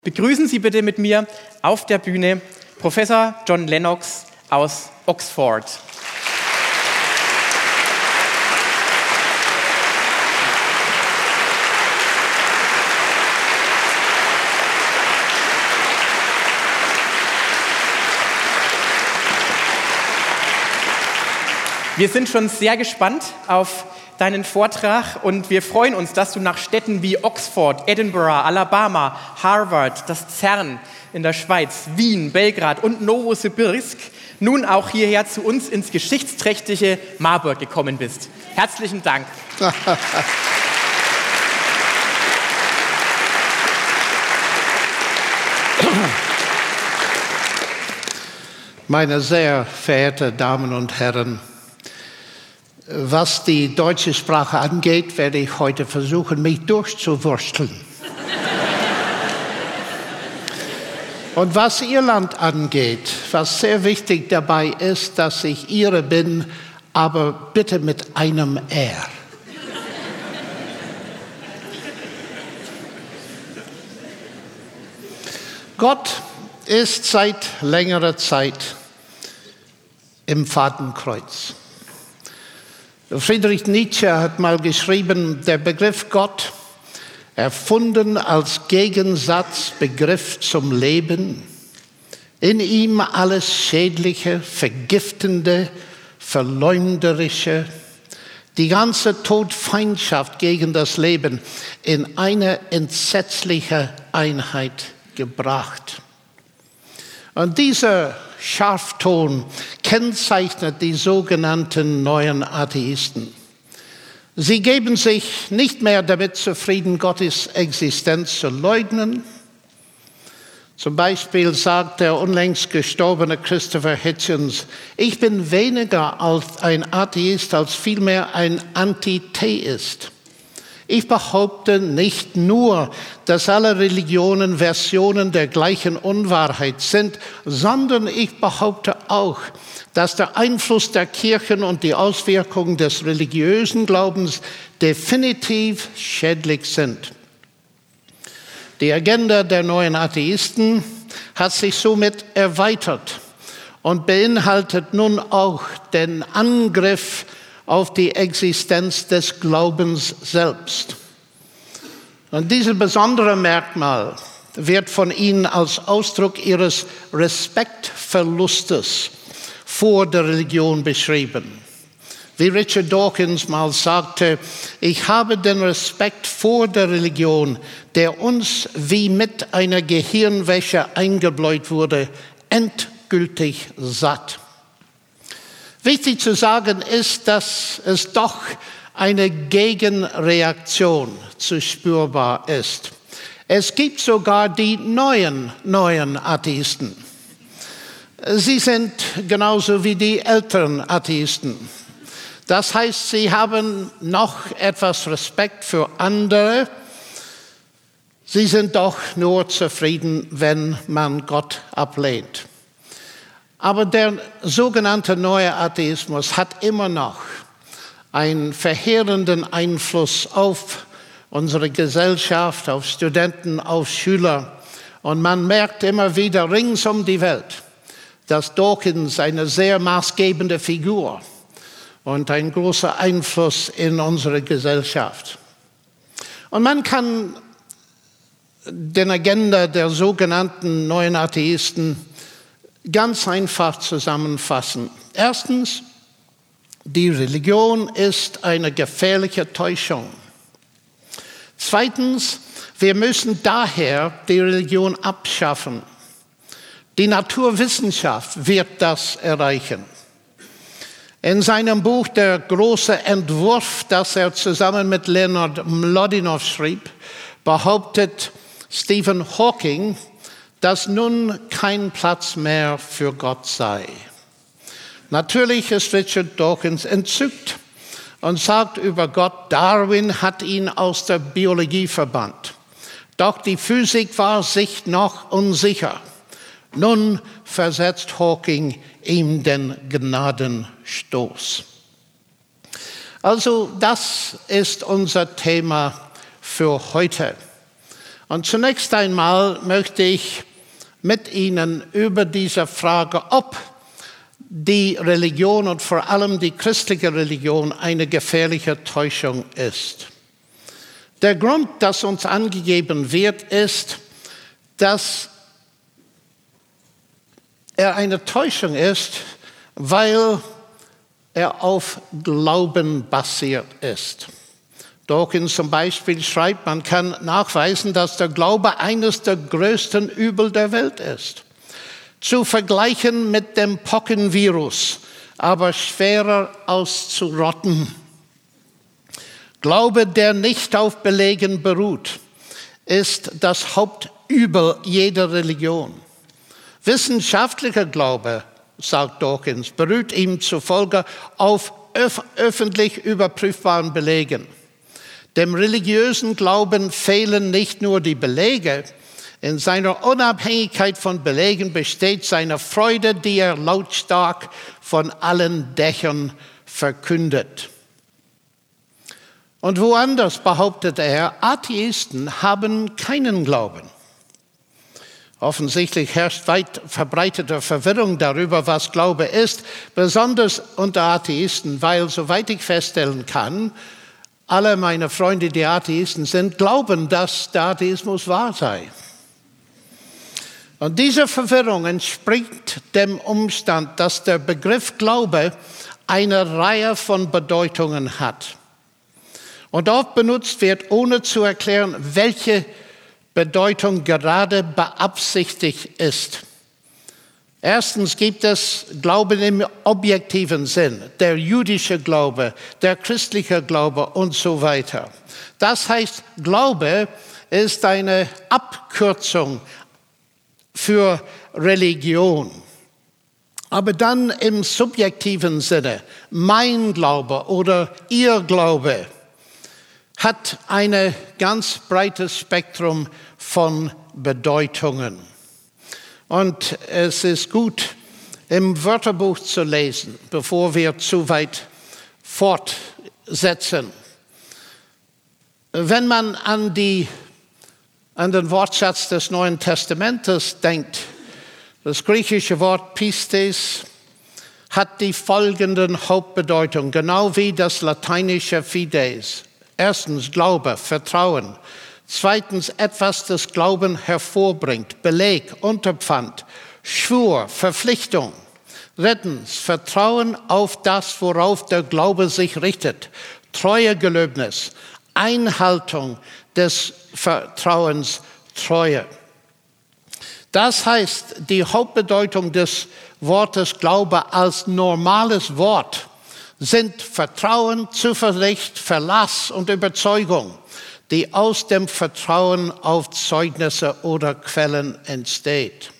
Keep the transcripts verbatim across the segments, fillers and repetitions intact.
Begrüßen Sie bitte mit mir auf der Bühne Professor John Lennox aus Oxford. Wir sind schon sehr gespannt auf deinen Vortrag und wir freuen uns, dass du nach Städten wie Oxford, Edinburgh, Alabama, Harvard, das CERN in der Schweiz, Wien, Belgrad und Novosibirsk nun auch hierher zu uns ins geschichtsträchtige Marburg gekommen bist. Herzlichen Dank. Meine sehr verehrten Damen und Herren, was die deutsche Sprache angeht, werde ich heute versuchen, mich durchzuwursteln. Und was Irland angeht, was sehr wichtig dabei ist, dass ich Ire bin, aber bitte mit einem R. Gott ist seit längerer Zeit im Fadenkreuz. Friedrich Nietzsche hat mal geschrieben, der Begriff Gott, erfunden als Gegensatzbegriff zum Leben, in ihm alles Schädliche, Vergiftende, Verleumderische, die ganze Todfeindschaft gegen das Leben in eine entsetzliche Einheit gebracht. Und dieser Scharfton kennzeichnet die sogenannten neuen Atheisten. Sie geben sich nicht mehr damit zufrieden, Gottes Existenz zu leugnen. Zum Beispiel sagt der unlängst gestorbene Christopher Hitchens, ich bin weniger als ein Atheist, als vielmehr ein Antitheist. Ich behaupte nicht nur, dass alle Religionen Versionen der gleichen Unwahrheit sind, sondern ich behaupte auch, dass der Einfluss der Kirchen und die Auswirkungen des religiösen Glaubens definitiv schädlich sind. Die Agenda der neuen Atheisten hat sich somit erweitert und beinhaltet nun auch den Angriff auf die Existenz des Glaubens selbst. Und dieses besondere Merkmal wird von ihnen als Ausdruck ihres Respektverlustes vor der Religion beschrieben. Wie Richard Dawkins mal sagte, ich habe den Respekt vor der Religion, der uns wie mit einer Gehirnwäsche eingebläut wurde, endgültig satt. Wichtig zu sagen ist, dass es doch eine Gegenreaktion zu spürbar ist. Es gibt sogar die neuen, neuen Atheisten. Sie sind genauso wie die älteren Atheisten. Das heißt, sie haben noch etwas Respekt für andere. Sie sind doch nur zufrieden, wenn man Gott ablehnt. Aber der sogenannte neue Atheismus hat immer noch einen verheerenden Einfluss auf unsere Gesellschaft, auf Studenten, auf Schüler. Und man merkt immer wieder rings um die Welt, dass Dawkins eine sehr maßgebende Figur und ein großer Einfluss in unsere Gesellschaft. Und man kann den Agenda der sogenannten neuen Atheisten ganz einfach zusammenfassen. Erstens, die Religion ist eine gefährliche Täuschung. Zweitens, wir müssen daher die Religion abschaffen. Die Naturwissenschaft wird das erreichen. In seinem Buch Der große Entwurf, das er zusammen mit Leonard Mlodinow schrieb, behauptet Stephen Hawking, dass nun kein Platz mehr für Gott sei. Natürlich ist Richard Dawkins entzückt und sagt über Gott, Darwin hat ihn aus der Biologie verbannt. Doch die Physik war sich noch unsicher. Nun versetzt Hawking ihm den Gnadenstoß. Also das ist unser Thema für heute. Und zunächst einmal möchte ich mit Ihnen über diese Frage, ob die Religion und vor allem die christliche Religion eine gefährliche Täuschung ist. Der Grund, das uns angegeben wird, ist, dass er eine Täuschung ist, weil er auf Glauben basiert ist. Dawkins zum Beispiel schreibt, man kann nachweisen, dass der Glaube eines der größten Übel der Welt ist. Zu vergleichen mit dem Pockenvirus, aber schwerer auszurotten. Glaube, der nicht auf Belegen beruht, ist das Hauptübel jeder Religion. Wissenschaftlicher Glaube, sagt Dawkins, beruht ihm zufolge auf öf- öffentlich überprüfbaren Belegen. Dem religiösen Glauben fehlen nicht nur die Belege, in seiner Unabhängigkeit von Belegen besteht seine Freude, die er lautstark von allen Dächern verkündet. Und woanders behauptet er, Atheisten haben keinen Glauben. Offensichtlich herrscht weit verbreitete Verwirrung darüber, was Glaube ist, besonders unter Atheisten, weil, soweit ich feststellen kann, alle meine Freunde, die Atheisten sind, glauben, dass der Atheismus wahr sei. Und diese Verwirrung entspringt dem Umstand, dass der Begriff Glaube eine Reihe von Bedeutungen hat und oft benutzt wird, ohne zu erklären, welche Bedeutung gerade beabsichtigt ist. Erstens gibt es Glauben im objektiven Sinn, der jüdische Glaube, der christliche Glaube und so weiter. Das heißt, Glaube ist eine Abkürzung für Religion. Aber dann im subjektiven Sinne, mein Glaube oder Ihr Glaube, hat ein ganz breites Spektrum von Bedeutungen. Und es ist gut, im Wörterbuch zu lesen, bevor wir zu weit fortsetzen. Wenn man an, die, an den Wortschatz des Neuen Testamentes denkt, das griechische Wort Pistes hat die folgenden Hauptbedeutungen, genau wie das lateinische Fides. Erstens Glaube, Vertrauen. Zweitens etwas, das Glauben hervorbringt, Beleg, Unterpfand, Schwur, Verpflichtung. Drittens Vertrauen auf das, worauf der Glaube sich richtet, Treuegelöbnis, Einhaltung des Vertrauens, Treue. Das heißt, die Hauptbedeutung des Wortes Glaube als normales Wort sind Vertrauen, Zuversicht, Verlass und Überzeugung, die aus dem Vertrauen auf Zeugnisse oder Quellen entsteht.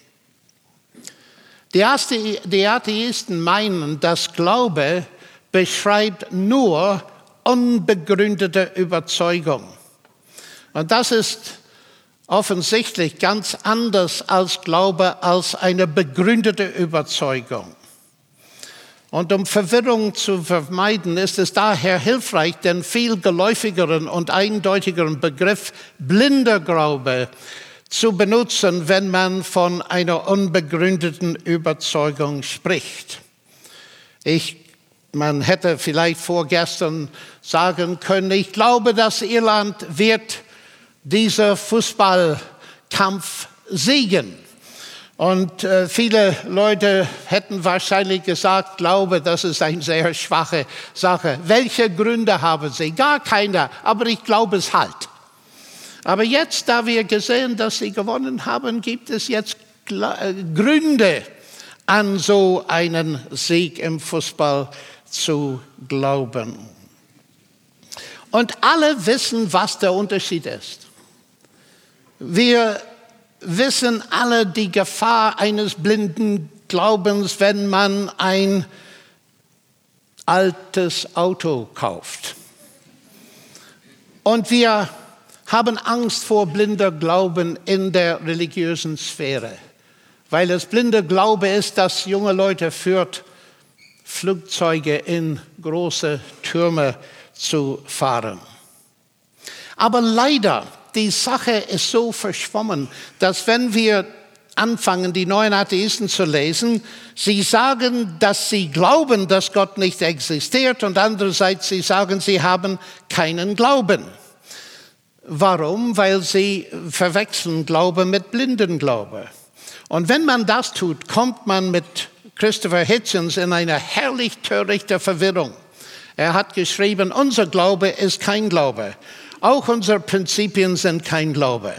Die Atheisten meinen, dass Glaube beschreibt nur unbegründete Überzeugung. Und das ist offensichtlich ganz anders als Glaube, als eine begründete Überzeugung. Und um Verwirrung zu vermeiden, ist es daher hilfreich, den viel geläufigeren und eindeutigeren Begriff blinder Glaube zu benutzen, wenn man von einer unbegründeten Überzeugung spricht. Ich, man hätte vielleicht vorgestern sagen können, ich glaube, dass Irland wird dieser Fußballkampf siegen. Und äh, viele Leute hätten wahrscheinlich gesagt, glaube, das ist eine sehr schwache Sache. Welche Gründe haben sie? Gar keine, aber ich glaube es halt. Aber jetzt, da wir gesehen, dass sie gewonnen haben, gibt es jetzt Gründe, an so einen Sieg im Fußball zu glauben. Und alle wissen, was der Unterschied ist. Wir wissen alle die Gefahr eines blinden Glaubens, wenn man ein altes Auto kauft. Und wir haben Angst vor blinder Glauben in der religiösen Sphäre, weil es blinder Glaube ist, dass junge Leute führt, Flugzeuge in große Türme zu fahren. Aber leider die Sache ist so verschwommen, dass wenn wir anfangen, die neuen Atheisten zu lesen, sie sagen, dass sie glauben, dass Gott nicht existiert und andererseits sie sagen, sie haben keinen Glauben. Warum? Weil sie verwechseln Glaube mit Blindenglaube. Und wenn man das tut, kommt man mit Christopher Hitchens in eine herrlich törichte Verwirrung. Er hat geschrieben, unser Glaube ist kein Glaube. Auch unsere Prinzipien sind kein Glaube.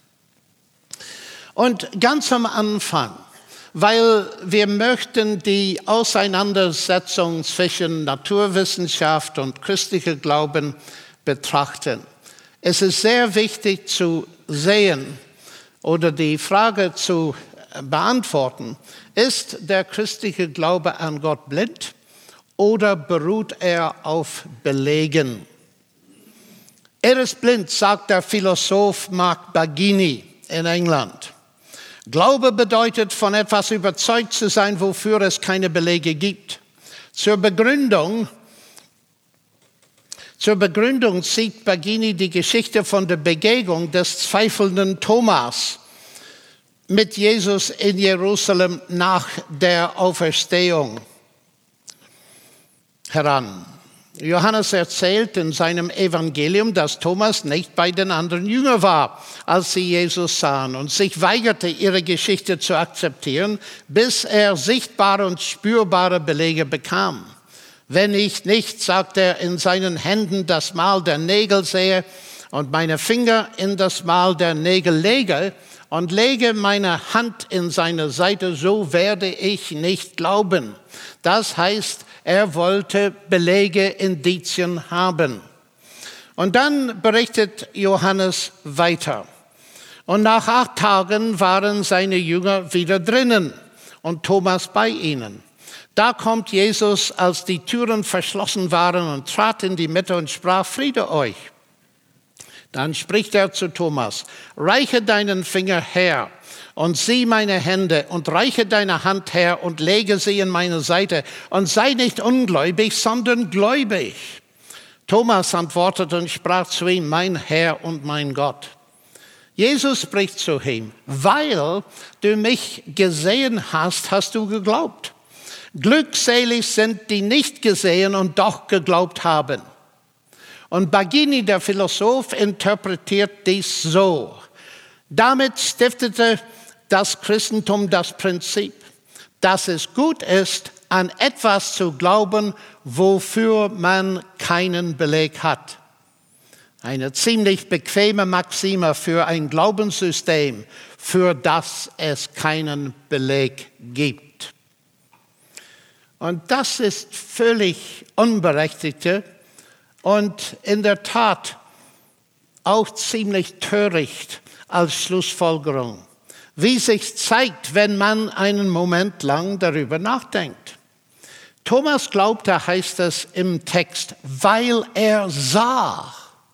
Und ganz am Anfang, weil wir möchten die Auseinandersetzung zwischen Naturwissenschaft und christlichem Glauben betrachten. Es ist sehr wichtig zu sehen oder die Frage zu beantworten, ist der christliche Glaube an Gott blind oder beruht er auf Belegen? Er ist blind, sagt der Philosoph Mark Baggini in England. Glaube bedeutet, von etwas überzeugt zu sein, wofür es keine Belege gibt. Zur Begründung, zur Begründung zieht Baggini die Geschichte von der Begegnung des zweifelnden Thomas mit Jesus in Jerusalem nach der Auferstehung heran. Johannes erzählt in seinem Evangelium, dass Thomas nicht bei den anderen Jüngern war, als sie Jesus sahen und sich weigerte, ihre Geschichte zu akzeptieren, bis er sichtbare und spürbare Belege bekam. Wenn ich nicht, sagt er, in seinen Händen das Mal der Nägel sehe und meine Finger in das Mal der Nägel lege und lege meine Hand in seine Seite, so werde ich nicht glauben. Das heißt, er wollte Belege, Indizien haben. Und dann berichtet Johannes weiter. Und nach acht Tagen waren seine Jünger wieder drinnen und Thomas bei ihnen. Da kommt Jesus, als die Türen verschlossen waren, und trat in die Mitte und sprach, Friede euch. Dann spricht er zu Thomas, reiche deinen Finger her und sieh meine Hände und reiche deine Hand her und lege sie in meine Seite und sei nicht ungläubig, sondern gläubig. Thomas antwortete und sprach zu ihm, mein Herr und mein Gott. Jesus spricht zu ihm, weil du mich gesehen hast, hast du geglaubt. Glückselig sind die nicht gesehen und doch geglaubt haben. Und Baggini, der Philosoph, interpretiert dies so. Damit stiftete das Christentum das Prinzip, dass es gut ist, an etwas zu glauben, wofür man keinen Beleg hat. Eine ziemlich bequeme Maxime für ein Glaubenssystem, für das es keinen Beleg gibt. Und das ist völlig unberechtigte und in der Tat auch ziemlich töricht als Schlussfolgerung, wie sich zeigt, wenn man einen Moment lang darüber nachdenkt. Thomas glaubte, heißt es im Text, weil er sah.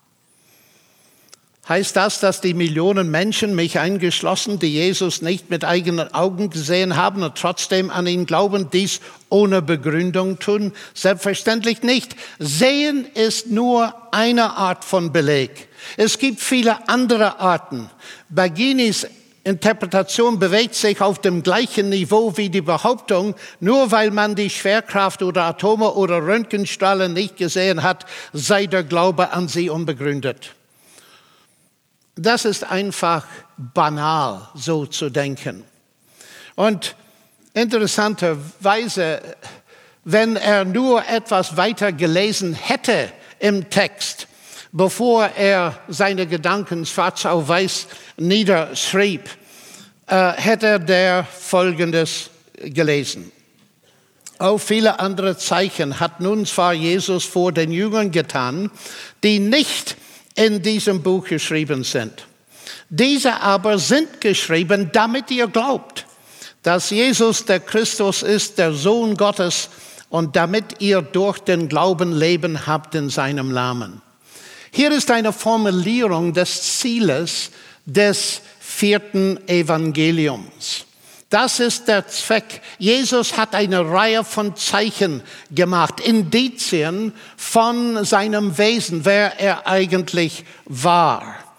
Heißt das, dass die Millionen Menschen, mich eingeschlossen, die Jesus nicht mit eigenen Augen gesehen haben und trotzdem an ihn glauben, dies ohne Begründung tun? Selbstverständlich nicht. Sehen ist nur eine Art von Beleg. Es gibt viele andere Arten. Bagginis Interpretation bewegt sich auf dem gleichen Niveau wie die Behauptung, nur weil man die Schwerkraft oder Atome oder Röntgenstrahlen nicht gesehen hat, sei der Glaube an sie unbegründet. Das ist einfach banal, so zu denken. Und interessanterweise, wenn er nur etwas weiter gelesen hätte im Text, bevor er seine Gedanken schwarz auf weiß niederschrieb, äh, hätte er Folgendes gelesen. Auch viele andere Zeichen hat nun zwar Jesus vor den Jüngern getan, die nicht in diesem Buch geschrieben sind. Diese aber sind geschrieben, damit ihr glaubt, dass Jesus der Christus ist, der Sohn Gottes, und damit ihr durch den Glauben Leben habt in seinem Namen. Hier ist eine Formulierung des Zieles des vierten Evangeliums. Das ist der Zweck. Jesus hat eine Reihe von Zeichen gemacht, Indizien von seinem Wesen, wer er eigentlich war.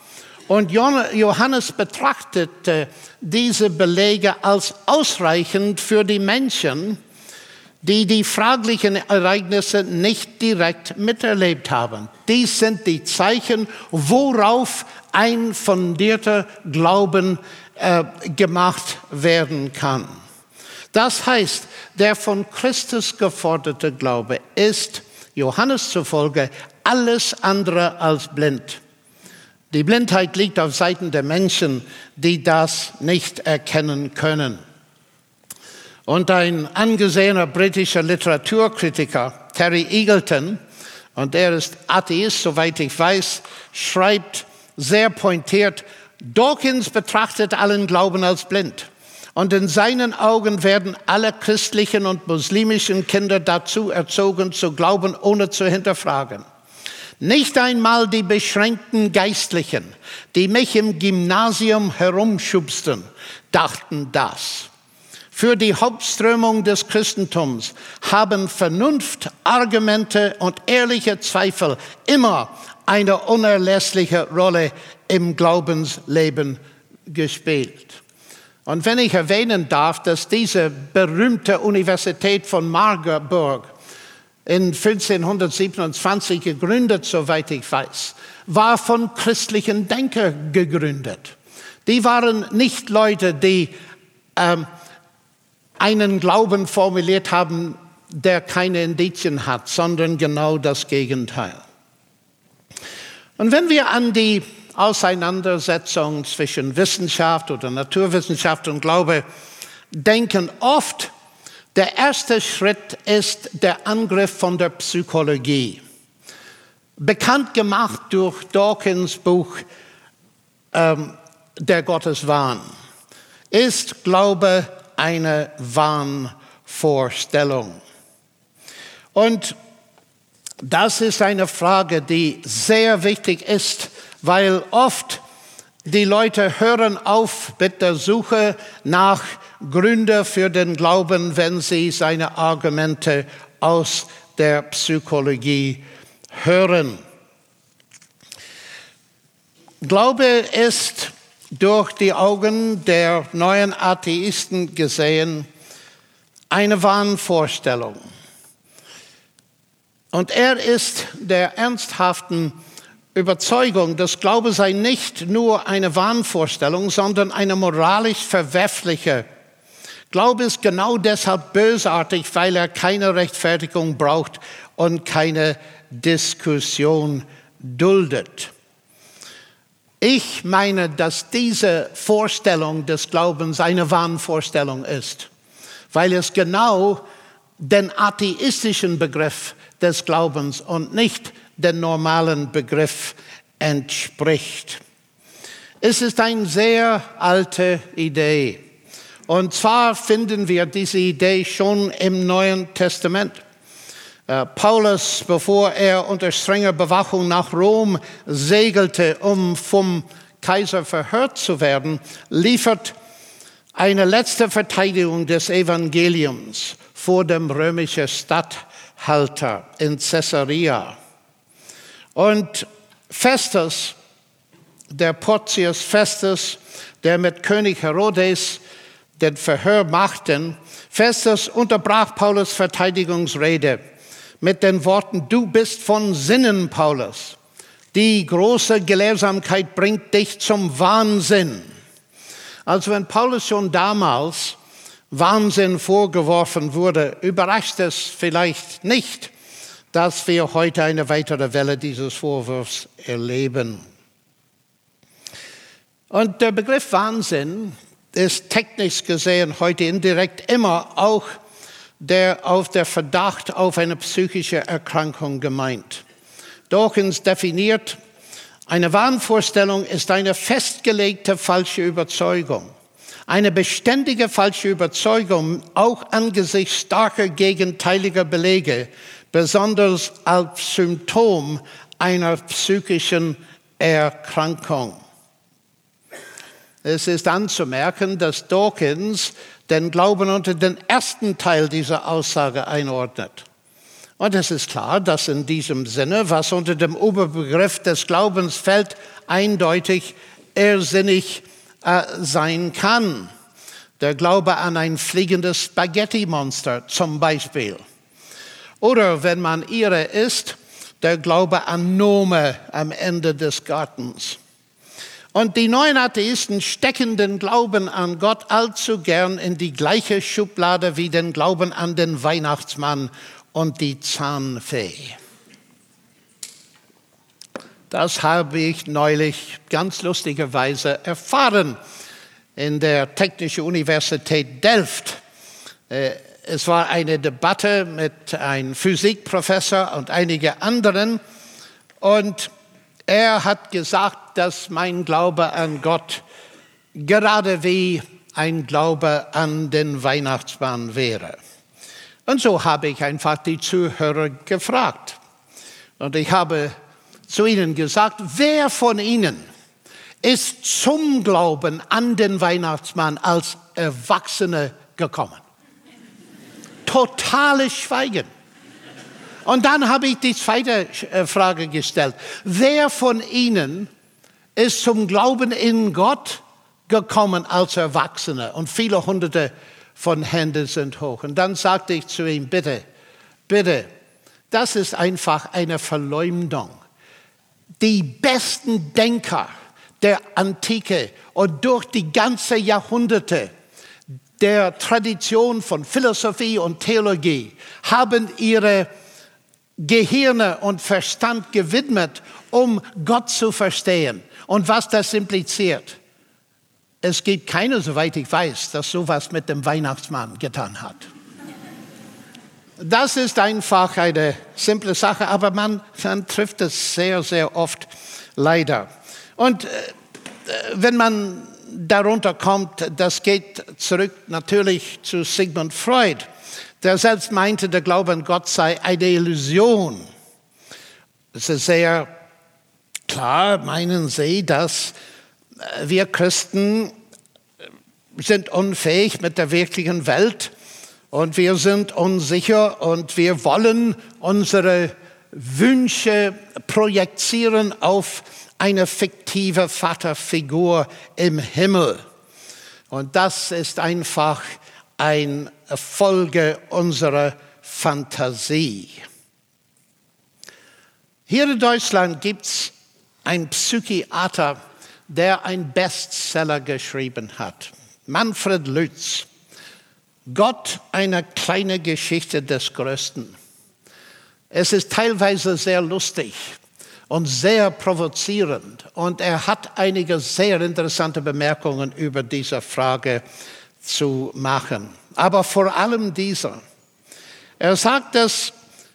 Und Johannes betrachtete diese Belege als ausreichend für die Menschen, die die fraglichen Ereignisse nicht direkt miterlebt haben. Dies sind die Zeichen, worauf ein fundierter Glauben äh, gemacht werden kann. Das heißt, der von Christus geforderte Glaube ist, Johannes zufolge, alles andere als blind. Die Blindheit liegt auf Seiten der Menschen, die das nicht erkennen können. Und ein angesehener britischer Literaturkritiker, Terry Eagleton, und er ist Atheist, soweit ich weiß, schreibt sehr pointiert, Dawkins betrachtet allen Glauben als blind. Und in seinen Augen werden alle christlichen und muslimischen Kinder dazu erzogen, zu glauben, ohne zu hinterfragen. Nicht einmal die beschränkten Geistlichen, die mich im Gymnasium herumschubsten, dachten das. Für die Hauptströmung des Christentums haben Vernunft, Argumente und ehrliche Zweifel immer eine unerlässliche Rolle im Glaubensleben gespielt. Und wenn ich erwähnen darf, dass diese berühmte Universität von Marburg in fünfzehnhundertsiebenundzwanzig gegründet, soweit ich weiß, war von christlichen Denkern gegründet. Die waren nicht Leute, die ähm, einen Glauben formuliert haben, der keine Indizien hat, sondern genau das Gegenteil. Und wenn wir an die Auseinandersetzung zwischen Wissenschaft oder Naturwissenschaft und Glaube denken, oft der erste Schritt ist der Angriff von der Psychologie. Bekannt gemacht durch Dawkins Buch ähm, Der Gotteswahn. Ist Glaube eine Wahnvorstellung? Und das ist eine Frage, die sehr wichtig ist, weil oft die Leute hören auf mit der Suche nach Gründen für den Glauben, wenn sie seine Argumente aus der Psychologie hören. Glaube ist durch die Augen der neuen Atheisten gesehen eine Wahnvorstellung. Und er ist der ernsthaften Überzeugung, dass Glaube sei nicht nur eine Wahnvorstellung, sondern eine moralisch verwerfliche. Glaube ist genau deshalb bösartig, weil er keine Rechtfertigung braucht und keine Diskussion duldet. Ich meine, dass diese Vorstellung des Glaubens eine Wahnvorstellung ist, weil es genau den atheistischen Begriff des Glaubens und nicht den normalen Begriff entspricht. Es ist eine sehr alte Idee. Und zwar finden wir diese Idee schon im Neuen Testament. Äh, Paulus, bevor er unter strenger Bewachung nach Rom segelte, um vom Kaiser verhört zu werden, liefert eine letzte Verteidigung des Evangeliums vor dem römischen Statthalter in Caesarea. Und Festus, der Porcius Festus, der mit König Herodes den Verhör machte, Festus unterbrach Paulus' Verteidigungsrede mit den Worten, du bist von Sinnen, Paulus. Die große Gelehrsamkeit bringt dich zum Wahnsinn. Also wenn Paulus schon damals Wahnsinn vorgeworfen wurde, überrascht es vielleicht nicht, dass wir heute eine weitere Welle dieses Vorwurfs erleben. Und der Begriff Wahnsinn ist technisch gesehen heute indirekt immer auch der auf der Verdacht auf eine psychische Erkrankung gemeint. Dawkins definiert, eine Wahnvorstellung ist eine festgelegte falsche Überzeugung. Eine beständige falsche Überzeugung, auch angesichts starker gegenteiliger Belege, besonders als Symptom einer psychischen Erkrankung. Es ist anzumerken, dass Dawkins den Glauben unter den ersten Teil dieser Aussage einordnet. Und es ist klar, dass in diesem Sinne, was unter dem Oberbegriff des Glaubens fällt, eindeutig irrsinnig äh, sein kann. Der Glaube an ein fliegendes Spaghetti-Monster zum Beispiel. Oder wenn man Ire ist, der Glaube an Nome am Ende des Gartens. Und die neuen Atheisten stecken den Glauben an Gott allzu gern in die gleiche Schublade wie den Glauben an den Weihnachtsmann und die Zahnfee. Das habe ich neulich ganz lustigerweise erfahren in der Technischen Universität Delft. Es war eine Debatte mit einem Physikprofessor und einigen anderen. Und er hat gesagt, dass mein Glaube an Gott gerade wie ein Glaube an den Weihnachtsmann wäre. Und so habe ich einfach die Zuhörer gefragt. Und ich habe zu ihnen gesagt, wer von ihnen ist zum Glauben an den Weihnachtsmann als Erwachsene gekommen? Totales Schweigen. Und dann habe ich die zweite Frage gestellt. Wer von Ihnen ist zum Glauben in Gott gekommen als Erwachsene? Und viele hunderte von Händen sind hoch. Und dann sagte ich zu ihm, bitte, bitte, das ist einfach eine Verleumdung. Die besten Denker der Antike und durch die ganzen Jahrhunderte der Tradition von Philosophie und Theologie haben ihre Gehirne und Verstand gewidmet, um Gott zu verstehen. Und was das impliziert, es gibt keiner, soweit ich weiß, das sowas mit dem Weihnachtsmann getan hat. Das ist einfach eine simple Sache, aber man, man trifft es sehr, sehr oft, leider. Und äh, wenn man darunter kommt, das geht zurück natürlich zu Sigmund Freud, der selbst meinte, der Glaube an Gott sei eine Illusion. Es ist sehr klar, meinen Sie, dass wir Christen sind unfähig mit der wirklichen Welt und wir sind unsicher und wir wollen unsere Wünsche projizieren auf eine fiktive Vaterfigur im Himmel. Und das ist einfach eine Folge unserer Fantasie. Hier in Deutschland gibt es einen Psychiater, der einen Bestseller geschrieben hat. Manfred Lütz. Gott, eine kleine Geschichte des Größten. Es ist teilweise sehr lustig und sehr provozierend. Und er hat einige sehr interessante Bemerkungen über diese Frage zu machen. Aber vor allem dieser. Er sagt, dass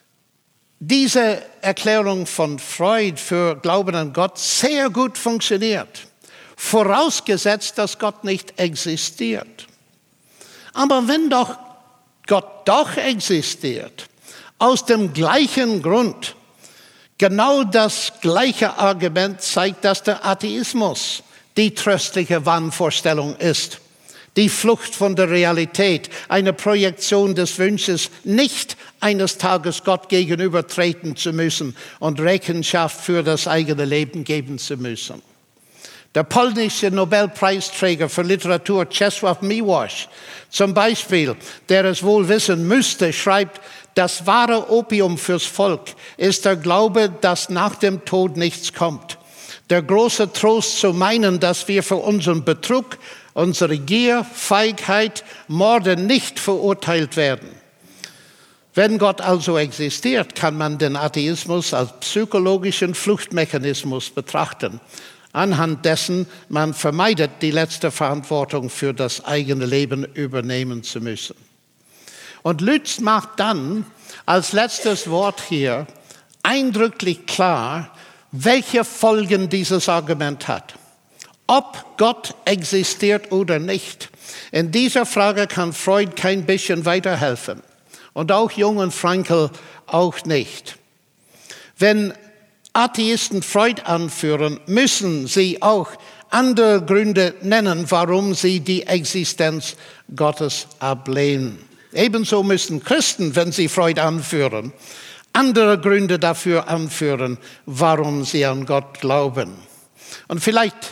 diese Erklärung von Freud für Glauben an Gott sehr gut funktioniert, vorausgesetzt, dass Gott nicht existiert. Aber wenn doch Gott doch existiert, aus dem gleichen Grund, genau das gleiche Argument zeigt, dass der Atheismus die tröstliche Wahnvorstellung ist. Die Flucht von der Realität, eine Projektion des Wunsches, nicht eines Tages Gott gegenübertreten zu müssen und Rechenschaft für das eigene Leben geben zu müssen. Der polnische Nobelpreisträger für Literatur Czesław Miłosz zum Beispiel, der es wohl wissen müsste, schreibt, das wahre Opium fürs Volk ist der Glaube, dass nach dem Tod nichts kommt. Der große Trost zu meinen, dass wir für unseren Betrug, unsere Gier, Feigheit, Morde nicht verurteilt werden. Wenn Gott also existiert, kann man den Atheismus als psychologischen Fluchtmechanismus betrachten, anhand dessen man vermeidet, die letzte Verantwortung für das eigene Leben übernehmen zu müssen. Und Lütz macht dann als letztes Wort hier eindrücklich klar, welche Folgen dieses Argument hat. Ob Gott existiert oder nicht. In dieser Frage kann Freud kein bisschen weiterhelfen. Und auch Jung und Frankl auch nicht. Wenn Atheisten Freud anführen, müssen sie auch andere Gründe nennen, warum sie die Existenz Gottes ablehnen. Ebenso müssen Christen, wenn sie Freud anführen, andere Gründe dafür anführen, warum sie an Gott glauben. Und vielleicht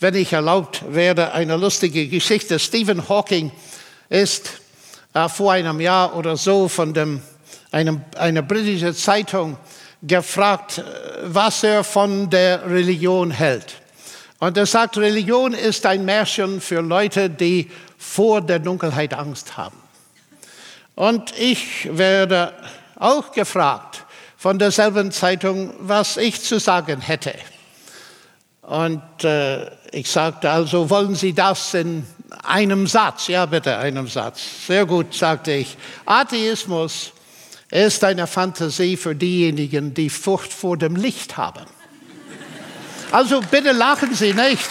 wenn ich erlaubt werde, eine lustige Geschichte. Stephen Hawking ist äh, vor einem Jahr oder so von dem, einem, einer britischen Zeitung gefragt, was er von der Religion hält. Und er sagt, Religion ist ein Märchen für Leute, die vor der Dunkelheit Angst haben. Und ich werde auch gefragt von derselben Zeitung, was ich zu sagen hätte. Und äh, ich sagte also, wollen Sie das in einem Satz? Ja, bitte, einem Satz. Sehr gut, sagte ich. Atheismus ist eine Fantasie für diejenigen, die Furcht vor dem Licht haben. Also bitte lachen Sie nicht.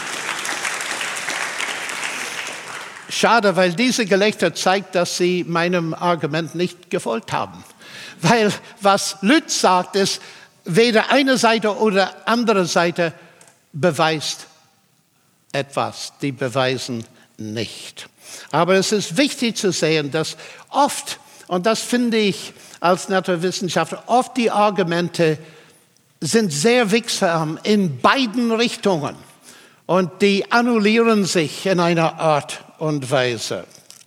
Schade, weil diese Gelächter zeigt, dass Sie meinem Argument nicht gefolgt haben. Weil was Lütz sagt, ist, weder eine Seite oder andere Seite beweist etwas. Die beweisen nicht. Aber es ist wichtig zu sehen, dass oft, und das finde ich als Naturwissenschaftler, oft die Argumente sind sehr wirksam in beiden Richtungen und die annullieren sich in einer Art und Weise.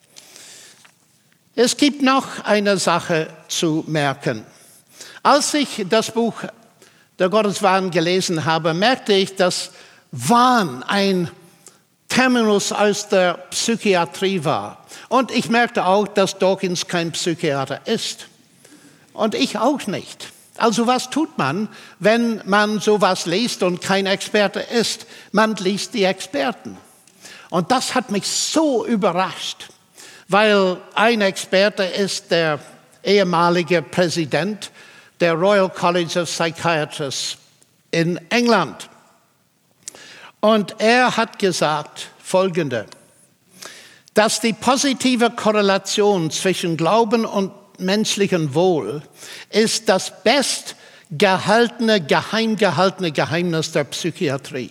Es gibt noch eine Sache zu merken. Als ich das Buch Der Gotteswahn gelesen habe, merkte ich, dass Wahn ein Terminus aus der Psychiatrie war. Und ich merkte auch, dass Dawkins kein Psychiater ist. Und ich auch nicht. Also was tut man, wenn man sowas liest und kein Experte ist? Man liest die Experten. Und das hat mich so überrascht, weil ein Experte ist der ehemalige Präsident der Royal College of Psychiatrists in England. Und er hat gesagt Folgendes, dass die positive Korrelation zwischen Glauben und menschlichem Wohl ist das bestgehaltene, geheim gehaltene Geheimnis der Psychiatrie.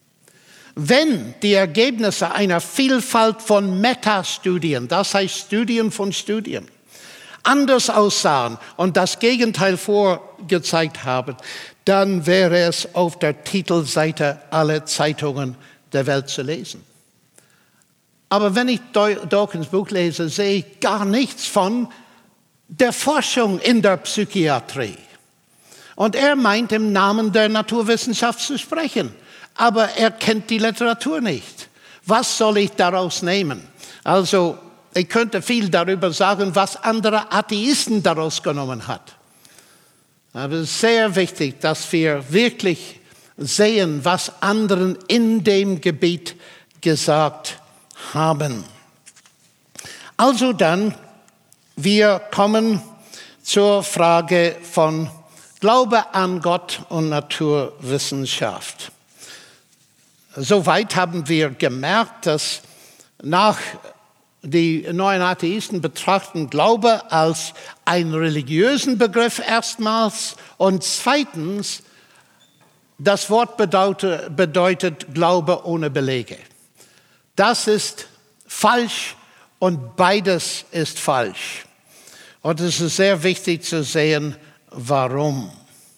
Wenn die Ergebnisse einer Vielfalt von Metastudien, das heißt Studien von Studien, anders aussahen und das Gegenteil vorgezeigt haben, dann wäre es auf der Titelseite aller Zeitungen der Welt zu lesen. Aber wenn ich Dawkins Buch lese, sehe ich gar nichts von der Forschung in der Psychiatrie. Und er meint, im Namen der Naturwissenschaft zu sprechen. Aber er kennt die Literatur nicht. Was soll ich daraus nehmen? Also, ich könnte viel darüber sagen, was andere Atheisten daraus genommen hat. Aber es ist sehr wichtig, dass wir wirklich sehen, was anderen in dem Gebiet gesagt haben. Also dann, wir kommen zur Frage von Glaube an Gott und Naturwissenschaft. Soweit haben wir gemerkt, dass nach die neuen Atheisten betrachten Glaube als einen religiösen Begriff erstmals und zweitens, das Wort bedeutet, bedeutet Glaube ohne Belege. Das ist falsch und beides ist falsch. Und es ist sehr wichtig zu sehen, warum.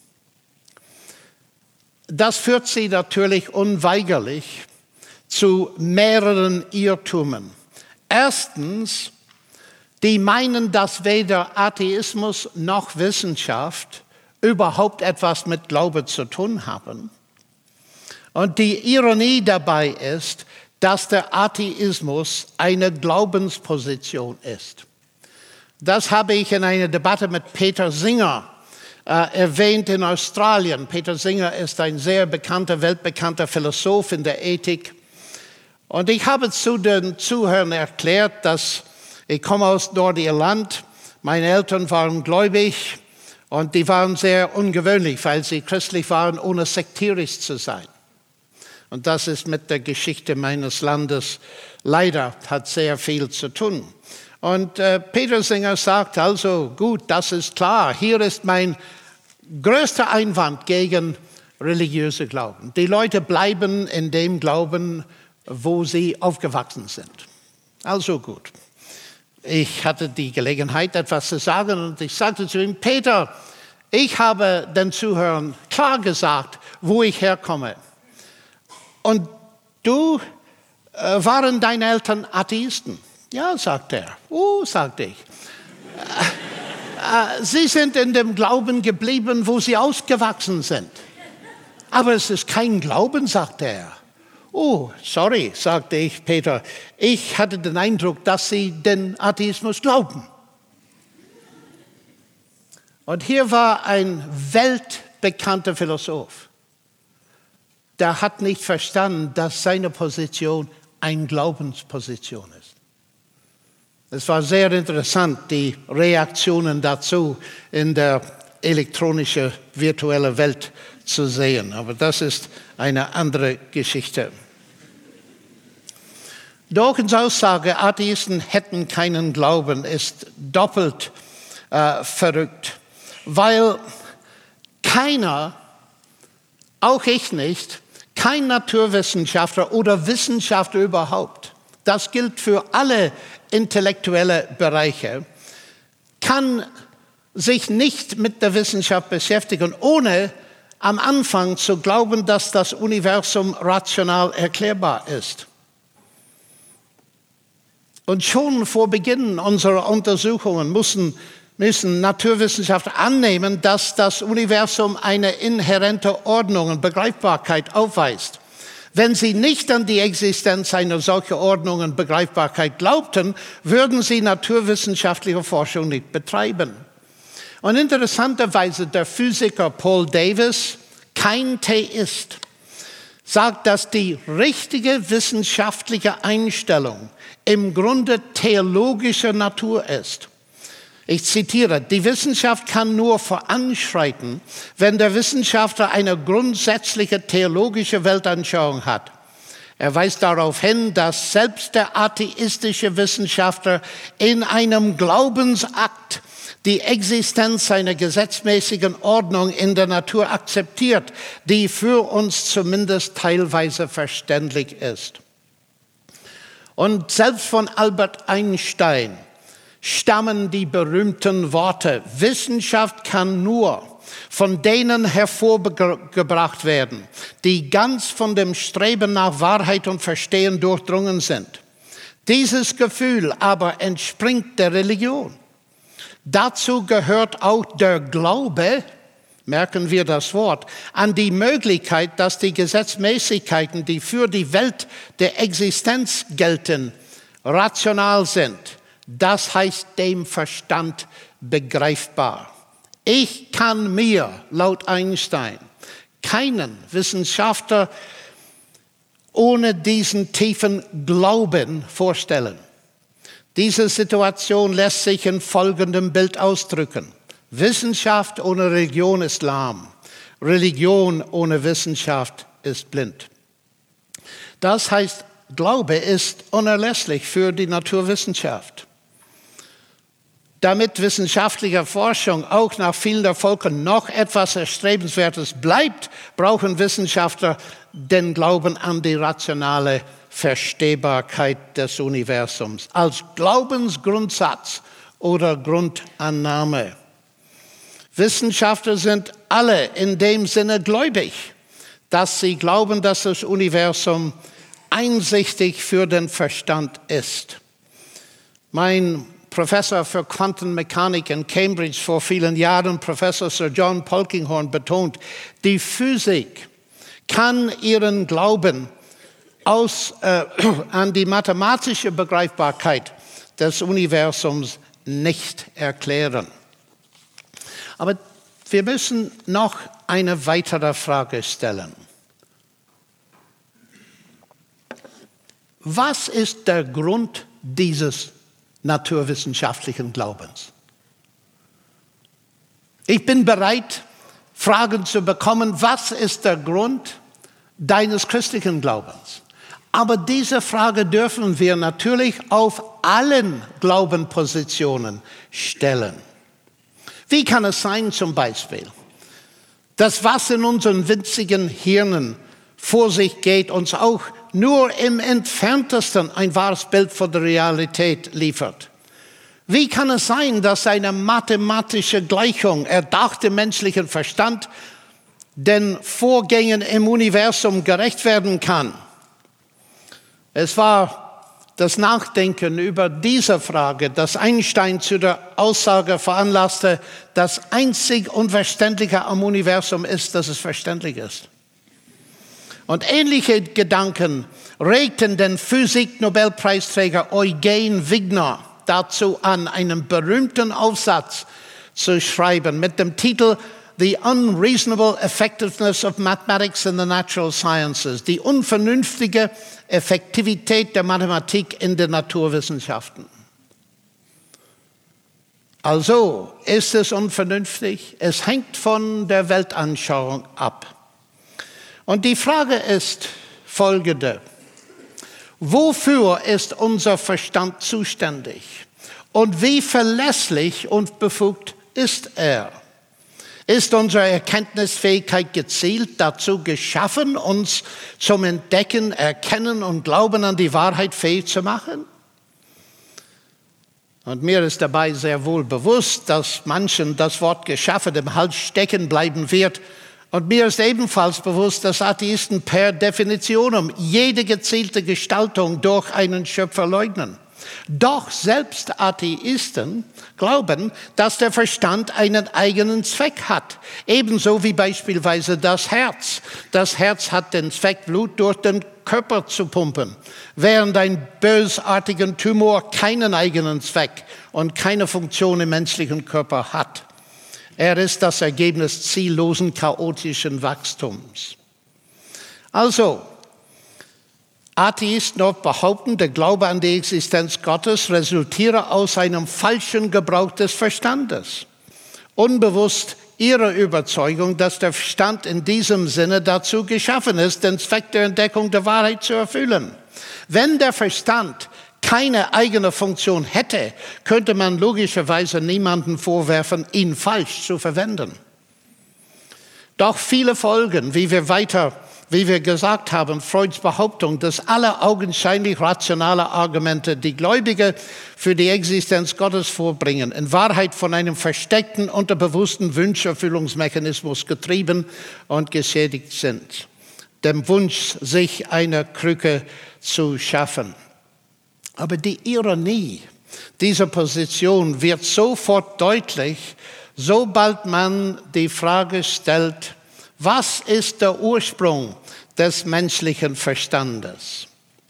Das führt sie natürlich unweigerlich zu mehreren Irrtümern. Erstens, die meinen, dass weder Atheismus noch Wissenschaft überhaupt etwas mit Glaube zu tun haben. Und die Ironie dabei ist, dass der Atheismus eine Glaubensposition ist. Das habe ich in einer Debatte mit Peter Singer äh, erwähnt in Australien. Peter Singer ist ein sehr bekannter, weltbekannter Philosoph in der Ethik. Und ich habe zu den Zuhörern erklärt, dass ich komme aus Nordirland, meine Eltern waren gläubig und die waren sehr ungewöhnlich, weil sie christlich waren, ohne sekterisch zu sein. Und das ist mit der Geschichte meines Landes leider, hat sehr viel zu tun. Und äh, Peter Singer sagt also, gut, das ist klar, hier ist mein größter Einwand gegen religiöse Glauben. Die Leute bleiben in dem Glauben, wo sie aufgewachsen sind. Also gut. Ich hatte die Gelegenheit, etwas zu sagen und ich sagte zu ihm, Peter, ich habe den Zuhörern klar gesagt, wo ich herkomme. Und du, äh, waren deine Eltern Atheisten? Ja, sagt er. Oh, sagte ich. äh, äh, sie sind in dem Glauben geblieben, wo sie ausgewachsen sind. Aber es ist kein Glauben, sagte er. Oh, sorry, sagte ich, Peter. Ich hatte den Eindruck, dass sie den Atheismus glauben. Und hier war ein weltbekannter Philosoph. Der hat nicht verstanden, dass seine Position eine Glaubensposition ist. Es war sehr interessant, die Reaktionen dazu in der elektronischen, virtuellen Welt zu sehen. Aber das ist eine andere Geschichte. Dawkins' Aussage, Atheisten hätten keinen Glauben, ist doppelt äh, verrückt, weil keiner, auch ich nicht, kein Naturwissenschaftler oder Wissenschaftler überhaupt, das gilt für alle intellektuelle Bereiche, kann sich nicht mit der Wissenschaft beschäftigen, ohne am Anfang zu glauben, dass das Universum rational erklärbar ist. Und schon vor Beginn unserer Untersuchungen müssen, müssen Naturwissenschaftler annehmen, dass das Universum eine inhärente Ordnung und Begreifbarkeit aufweist. Wenn sie nicht an die Existenz einer solchen Ordnung und Begreifbarkeit glaubten, würden sie naturwissenschaftliche Forschung nicht betreiben. Und interessanterweise der Physiker Paul Davies, kein Theist, sagt, dass die richtige wissenschaftliche Einstellung im Grunde theologischer Natur ist. Ich zitiere, die Wissenschaft kann nur voranschreiten, wenn der Wissenschaftler eine grundsätzliche theologische Weltanschauung hat. Er weist darauf hin, dass selbst der atheistische Wissenschaftler in einem Glaubensakt die Existenz einer gesetzmäßigen Ordnung in der Natur akzeptiert, die für uns zumindest teilweise verständlich ist. Und selbst von Albert Einstein stammen die berühmten Worte, Wissenschaft kann nur von denen hervorgebracht werden, die ganz von dem Streben nach Wahrheit und Verstehen durchdrungen sind. Dieses Gefühl aber entspringt der Religion. Dazu gehört auch der Glaube, merken wir das Wort, an die Möglichkeit, dass die Gesetzmäßigkeiten, die für die Welt der Existenz gelten, rational sind. Das heißt dem Verstand begreifbar. Ich kann mir, laut Einstein, keinen Wissenschaftler ohne diesen tiefen Glauben vorstellen. Diese Situation lässt sich in folgendem Bild ausdrücken. Wissenschaft ohne Religion ist lahm. Religion ohne Wissenschaft ist blind. Das heißt, Glaube ist unerlässlich für die Naturwissenschaft. Damit wissenschaftliche Forschung auch nach vielen Erfolgen noch etwas Erstrebenswertes bleibt, brauchen Wissenschaftler den Glauben an die rationale Verstehbarkeit des Universums als Glaubensgrundsatz oder Grundannahme. Wissenschaftler sind alle in dem Sinne gläubig, dass sie glauben, dass das Universum einsichtig für den Verstand ist. Mein Professor für Quantenmechanik in Cambridge vor vielen Jahren, Professor Sir John Polkinghorne, betont, die Physik kann ihren Glauben aus, äh, an die mathematische Begreifbarkeit des Universums nicht erklären. Aber wir müssen noch eine weitere Frage stellen. Was ist der Grund dieses naturwissenschaftlichen Glaubens? Ich bin bereit, Fragen zu bekommen, was ist der Grund deines christlichen Glaubens? Aber diese Frage dürfen wir natürlich auf allen Glaubenpositionen stellen. Wie kann es sein zum Beispiel, dass was in unseren winzigen Hirnen vor sich geht, uns auch nur im Entferntesten ein wahres Bild von der Realität liefert? Wie kann es sein, dass eine mathematische Gleichung, erdachte menschlichen Verstand, den Vorgängen im Universum gerecht werden kann? Es war das Nachdenken über diese Frage, das Einstein zu der Aussage veranlasste, das einzig Unverständliche am Universum ist, dass es verständlich ist. Und ähnliche Gedanken regten den Physik-Nobelpreisträger Eugen Wigner dazu an, einen berühmten Aufsatz zu schreiben mit dem Titel The Unreasonable Effectiveness of Mathematics in the Natural Sciences, die unvernünftige Effektivität der Mathematik in den Naturwissenschaften. Also ist es unvernünftig, es hängt von der Weltanschauung ab. Und die Frage ist folgende: Wofür ist unser Verstand zuständig? Und wie verlässlich und befugt ist er? Ist unsere Erkenntnisfähigkeit gezielt dazu geschaffen, uns zum Entdecken, Erkennen und Glauben an die Wahrheit fähig zu machen? Und mir ist dabei sehr wohl bewusst, dass manchen das Wort geschaffen im Hals stecken bleiben wird. Und mir ist ebenfalls bewusst, dass Atheisten per Definition jede gezielte Gestaltung durch einen Schöpfer leugnen. Doch selbst Atheisten glauben, dass der Verstand einen eigenen Zweck hat. Ebenso wie beispielsweise das Herz. Das Herz hat den Zweck, Blut durch den Körper zu pumpen, während ein bösartiger Tumor keinen eigenen Zweck und keine Funktion im menschlichen Körper hat. Er ist das Ergebnis ziellosen, chaotischen Wachstums. Also, Atheisten oft behaupten, der Glaube an die Existenz Gottes resultiere aus einem falschen Gebrauch des Verstandes. Unbewusst ihrer Überzeugung, dass der Verstand in diesem Sinne dazu geschaffen ist, den Zweck der Entdeckung der Wahrheit zu erfüllen. Wenn der Verstand keine eigene Funktion hätte, könnte man logischerweise niemandem vorwerfen, ihn falsch zu verwenden. Doch viele Folgen, wie wir weiter Wie wir gesagt haben, Freuds Behauptung, dass alle augenscheinlich rationale Argumente, die Gläubige für die Existenz Gottes vorbringen, in Wahrheit von einem versteckten, unterbewussten Wunscherfüllungsmechanismus getrieben und geschädigt sind. Dem Wunsch, sich eine Krücke zu schaffen. Aber die Ironie dieser Position wird sofort deutlich, sobald man die Frage stellt: Was ist der Ursprung des menschlichen Verstandes?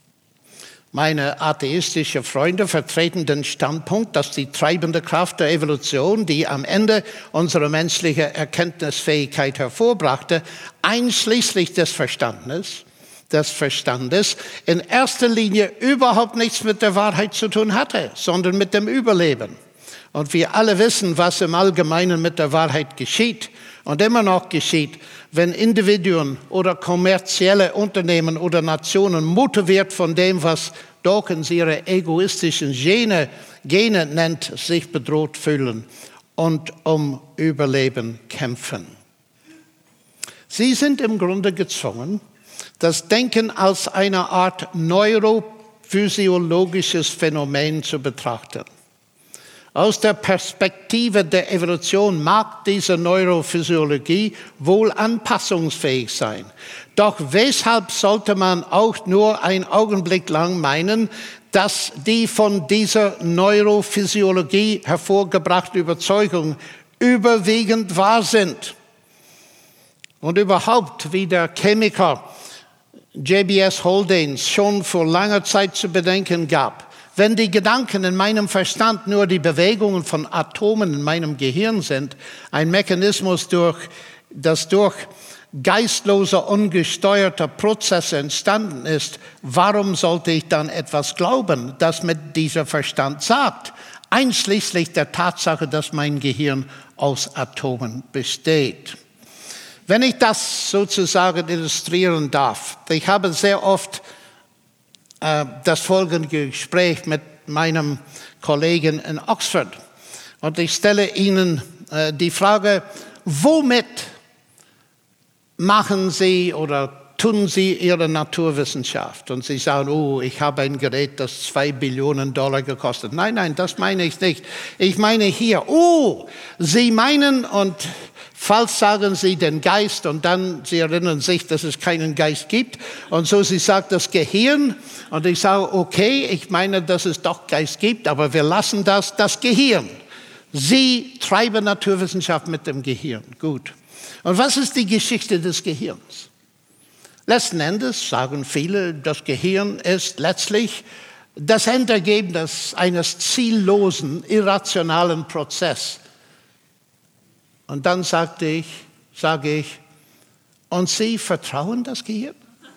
Meine atheistischen Freunde vertreten den Standpunkt, dass die treibende Kraft der Evolution, die am Ende unsere menschliche Erkenntnisfähigkeit hervorbrachte, einschließlich des Verstandes, des Verstandes, in erster Linie überhaupt nichts mit der Wahrheit zu tun hatte, sondern mit dem Überleben. Und wir alle wissen, was im Allgemeinen mit der Wahrheit geschieht und immer noch geschieht, wenn Individuen oder kommerzielle Unternehmen oder Nationen motiviert von dem, was Dawkins ihre egoistischen Gene, Gene nennt, sich bedroht fühlen und um Überleben kämpfen. Sie sind im Grunde gezwungen, das Denken als eine Art neurophysiologisches Phänomen zu betrachten. Aus der Perspektive der Evolution mag diese Neurophysiologie wohl anpassungsfähig sein. Doch weshalb sollte man auch nur einen Augenblick lang meinen, dass die von dieser Neurophysiologie hervorgebrachte Überzeugungen überwiegend wahr sind? Und überhaupt, wie der Chemiker J B S Haldane schon vor langer Zeit zu bedenken gab: Wenn die Gedanken in meinem Verstand nur die Bewegungen von Atomen in meinem Gehirn sind, ein Mechanismus, durch, das durch geistlose, ungesteuerte Prozesse entstanden ist, warum sollte ich dann etwas glauben, das mit dieser Verstand sagt, einschließlich der Tatsache, dass mein Gehirn aus Atomen besteht? Wenn ich das sozusagen illustrieren darf, ich habe sehr oft das folgende Gespräch mit meinem Kollegen in Oxford. Und ich stelle Ihnen äh, die Frage: Womit machen Sie oder tun sie ihre Naturwissenschaft und sie sagen, oh, ich habe ein Gerät, das zwei Billionen Dollar gekostet. Nein, nein, das meine ich nicht. Ich meine hier, oh, sie meinen und falls sagen sie den Geist und dann sie erinnern sich, dass es keinen Geist gibt und so sie sagt das Gehirn und ich sage, okay, ich meine, dass es doch Geist gibt, aber wir lassen das, das Gehirn. Sie treiben Naturwissenschaft mit dem Gehirn. Gut. Und was ist die Geschichte des Gehirns? Letzten Endes sagen viele, das Gehirn ist letztlich das Endergebnis eines ziellosen, irrationalen Prozesses. Und dann sagte ich, sage ich, und Sie vertrauen das Gehirn?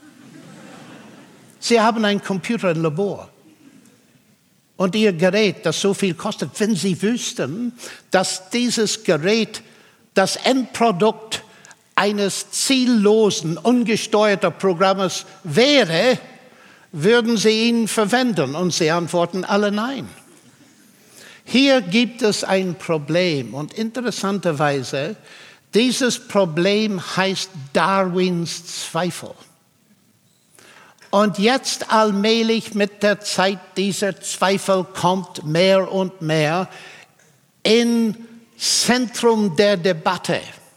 Sie haben einen Computer im Labor. Und Ihr Gerät, das so viel kostet, wenn Sie wüssten, dass dieses Gerät das Endprodukt eines ziellosen, ungesteuerten Programmes wäre, würden Sie ihn verwenden? Und Sie antworten alle nein. Hier gibt es ein Problem und interessanterweise, dieses Problem heißt Darwins Zweifel. Und jetzt allmählich mit der Zeit, dieser Zweifel kommt mehr und mehr ins Zentrum der Debatte.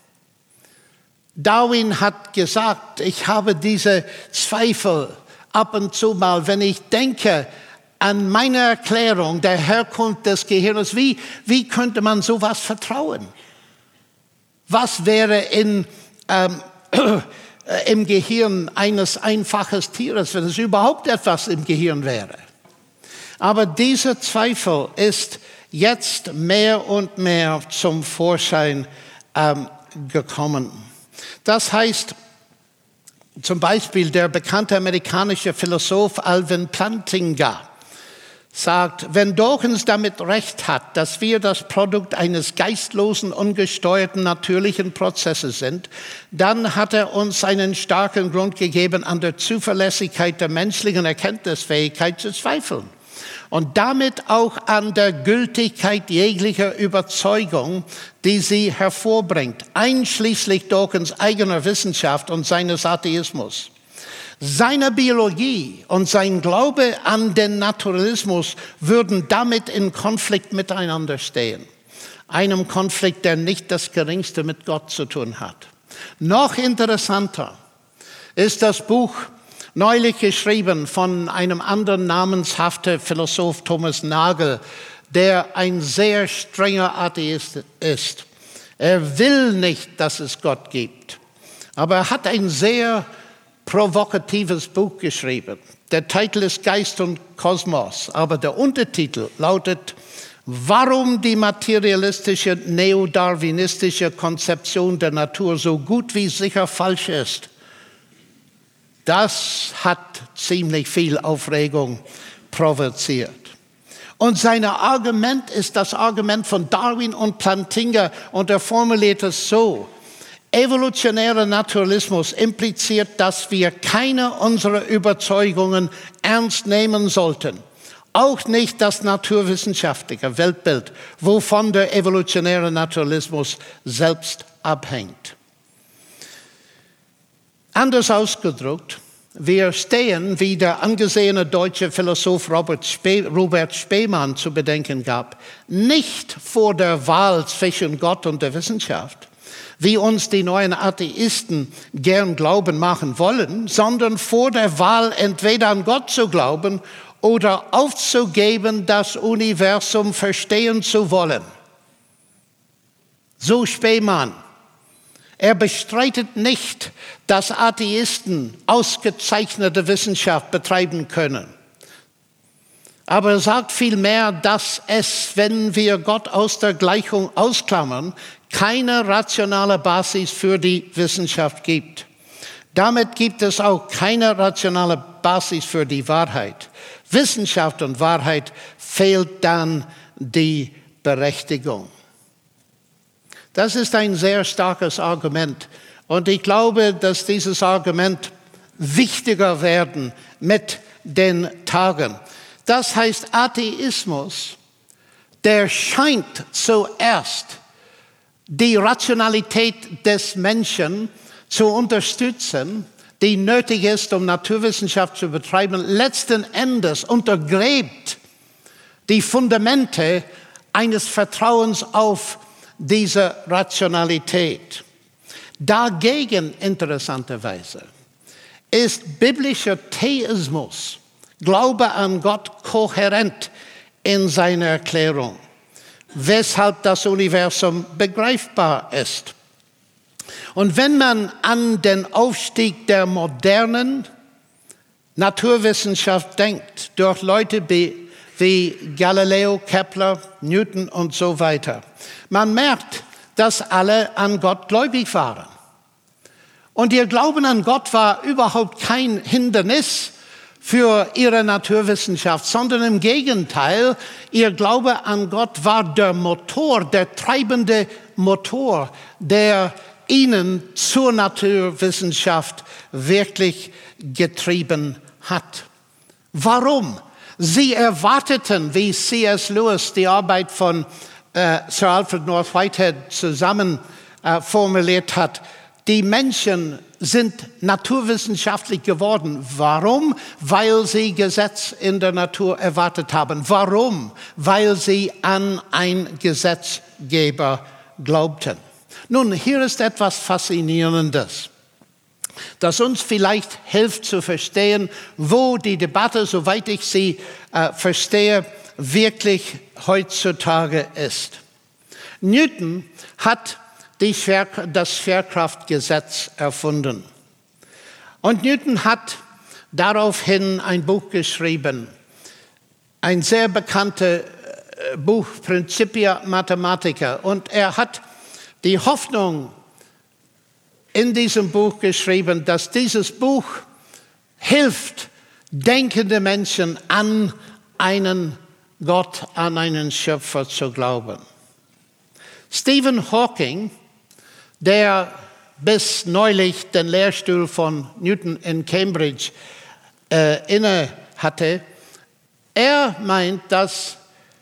Darwin hat gesagt, ich habe diese Zweifel ab und zu mal, wenn ich denke an meine Erklärung der Herkunft des Gehirns, wie, wie könnte man sowas vertrauen? Was wäre in, ähm, im Gehirn eines einfachen Tieres, wenn es überhaupt etwas im Gehirn wäre? Aber dieser Zweifel ist jetzt mehr und mehr zum Vorschein ähm, gekommen. Das heißt, zum Beispiel der bekannte amerikanische Philosoph Alvin Plantinga sagt, wenn Dawkins damit recht hat, dass wir das Produkt eines geistlosen, ungesteuerten, natürlichen Prozesses sind, dann hat er uns einen starken Grund gegeben, an der Zuverlässigkeit der menschlichen Erkenntnisfähigkeit zu zweifeln. Und damit auch an der Gültigkeit jeglicher Überzeugung, die sie hervorbringt, einschließlich Dawkins eigener Wissenschaft und seines Atheismus. Seine Biologie und sein Glaube an den Naturalismus würden damit in Konflikt miteinander stehen. Einem Konflikt, der nicht das Geringste mit Gott zu tun hat. Noch interessanter ist das Buch, neulich geschrieben von einem anderen namenshaften Philosoph, Thomas Nagel, der ein sehr strenger Atheist ist. Er will nicht, dass es Gott gibt. Aber er hat ein sehr provokatives Buch geschrieben. Der Titel ist Geist und Kosmos, aber der Untertitel lautet, warum die materialistische, neodarwinistische Konzeption der Natur so gut wie sicher falsch ist. Das hat ziemlich viel Aufregung provoziert. Und sein Argument ist das Argument von Darwin und Plantinga und er formuliert es so: Evolutionärer Naturalismus impliziert, dass wir keine unserer Überzeugungen ernst nehmen sollten. Auch nicht das naturwissenschaftliche Weltbild, wovon der evolutionäre Naturalismus selbst abhängt. Anders ausgedrückt, wir stehen, wie der angesehene deutsche Philosoph Robert, Spe- Robert Spemann zu bedenken gab, nicht vor der Wahl zwischen Gott und der Wissenschaft, wie uns die neuen Atheisten gern glauben machen wollen, sondern vor der Wahl, entweder an Gott zu glauben oder aufzugeben, das Universum verstehen zu wollen. So Spemann. Er bestreitet nicht, dass Atheisten ausgezeichnete Wissenschaft betreiben können. Aber er sagt vielmehr, dass es, wenn wir Gott aus der Gleichung ausklammern, keine rationale Basis für die Wissenschaft gibt. Damit gibt es auch keine rationale Basis für die Wahrheit. Wissenschaft und Wahrheit fehlt dann die Berechtigung. Das ist ein sehr starkes Argument. Und ich glaube, dass dieses Argument wichtiger werden mit den Tagen. Das heißt, Atheismus, der scheint zuerst die Rationalität des Menschen zu unterstützen, die nötig ist, um Naturwissenschaft zu betreiben, letzten Endes untergräbt die Fundamente eines Vertrauens auf diese Rationalität. Dagegen, interessanterweise, ist biblischer Theismus, Glaube an Gott, kohärent in seiner Erklärung, weshalb das Universum begreifbar ist. Und wenn man an den Aufstieg der modernen Naturwissenschaft denkt, durch Leute wie, wie Galileo, Kepler, Newton und so weiter, man merkt, dass alle an Gott gläubig waren. Und ihr Glauben an Gott war überhaupt kein Hindernis für ihre Naturwissenschaft, sondern im Gegenteil, ihr Glaube an Gott war der Motor, der treibende Motor, der ihnen zur Naturwissenschaft wirklich getrieben hat. Warum? Sie erwarteten, wie C S Lewis die Arbeit von äh, Sir Alfred North Whitehead zusammen äh, formuliert hat, die Menschen sind naturwissenschaftlich geworden. Warum? Weil sie Gesetz in der Natur erwartet haben. Warum? Weil sie an einen Gesetzgeber glaubten. Nun, hier ist etwas Faszinierendes, das uns vielleicht hilft zu verstehen, wo die Debatte, soweit ich sie äh, verstehe, wirklich heutzutage ist. Newton hat die Schwer, das Schwerkraftgesetz erfunden. Und Newton hat daraufhin ein Buch geschrieben, ein sehr bekanntes Buch, Principia Mathematica. Und er hat die Hoffnung in diesem Buch geschrieben, dass dieses Buch hilft, denkende Menschen an einen Gott, an einen Schöpfer zu glauben. Stephen Hawking, der bis neulich den Lehrstuhl von Newton in Cambridge äh, inne hatte, er meint, dass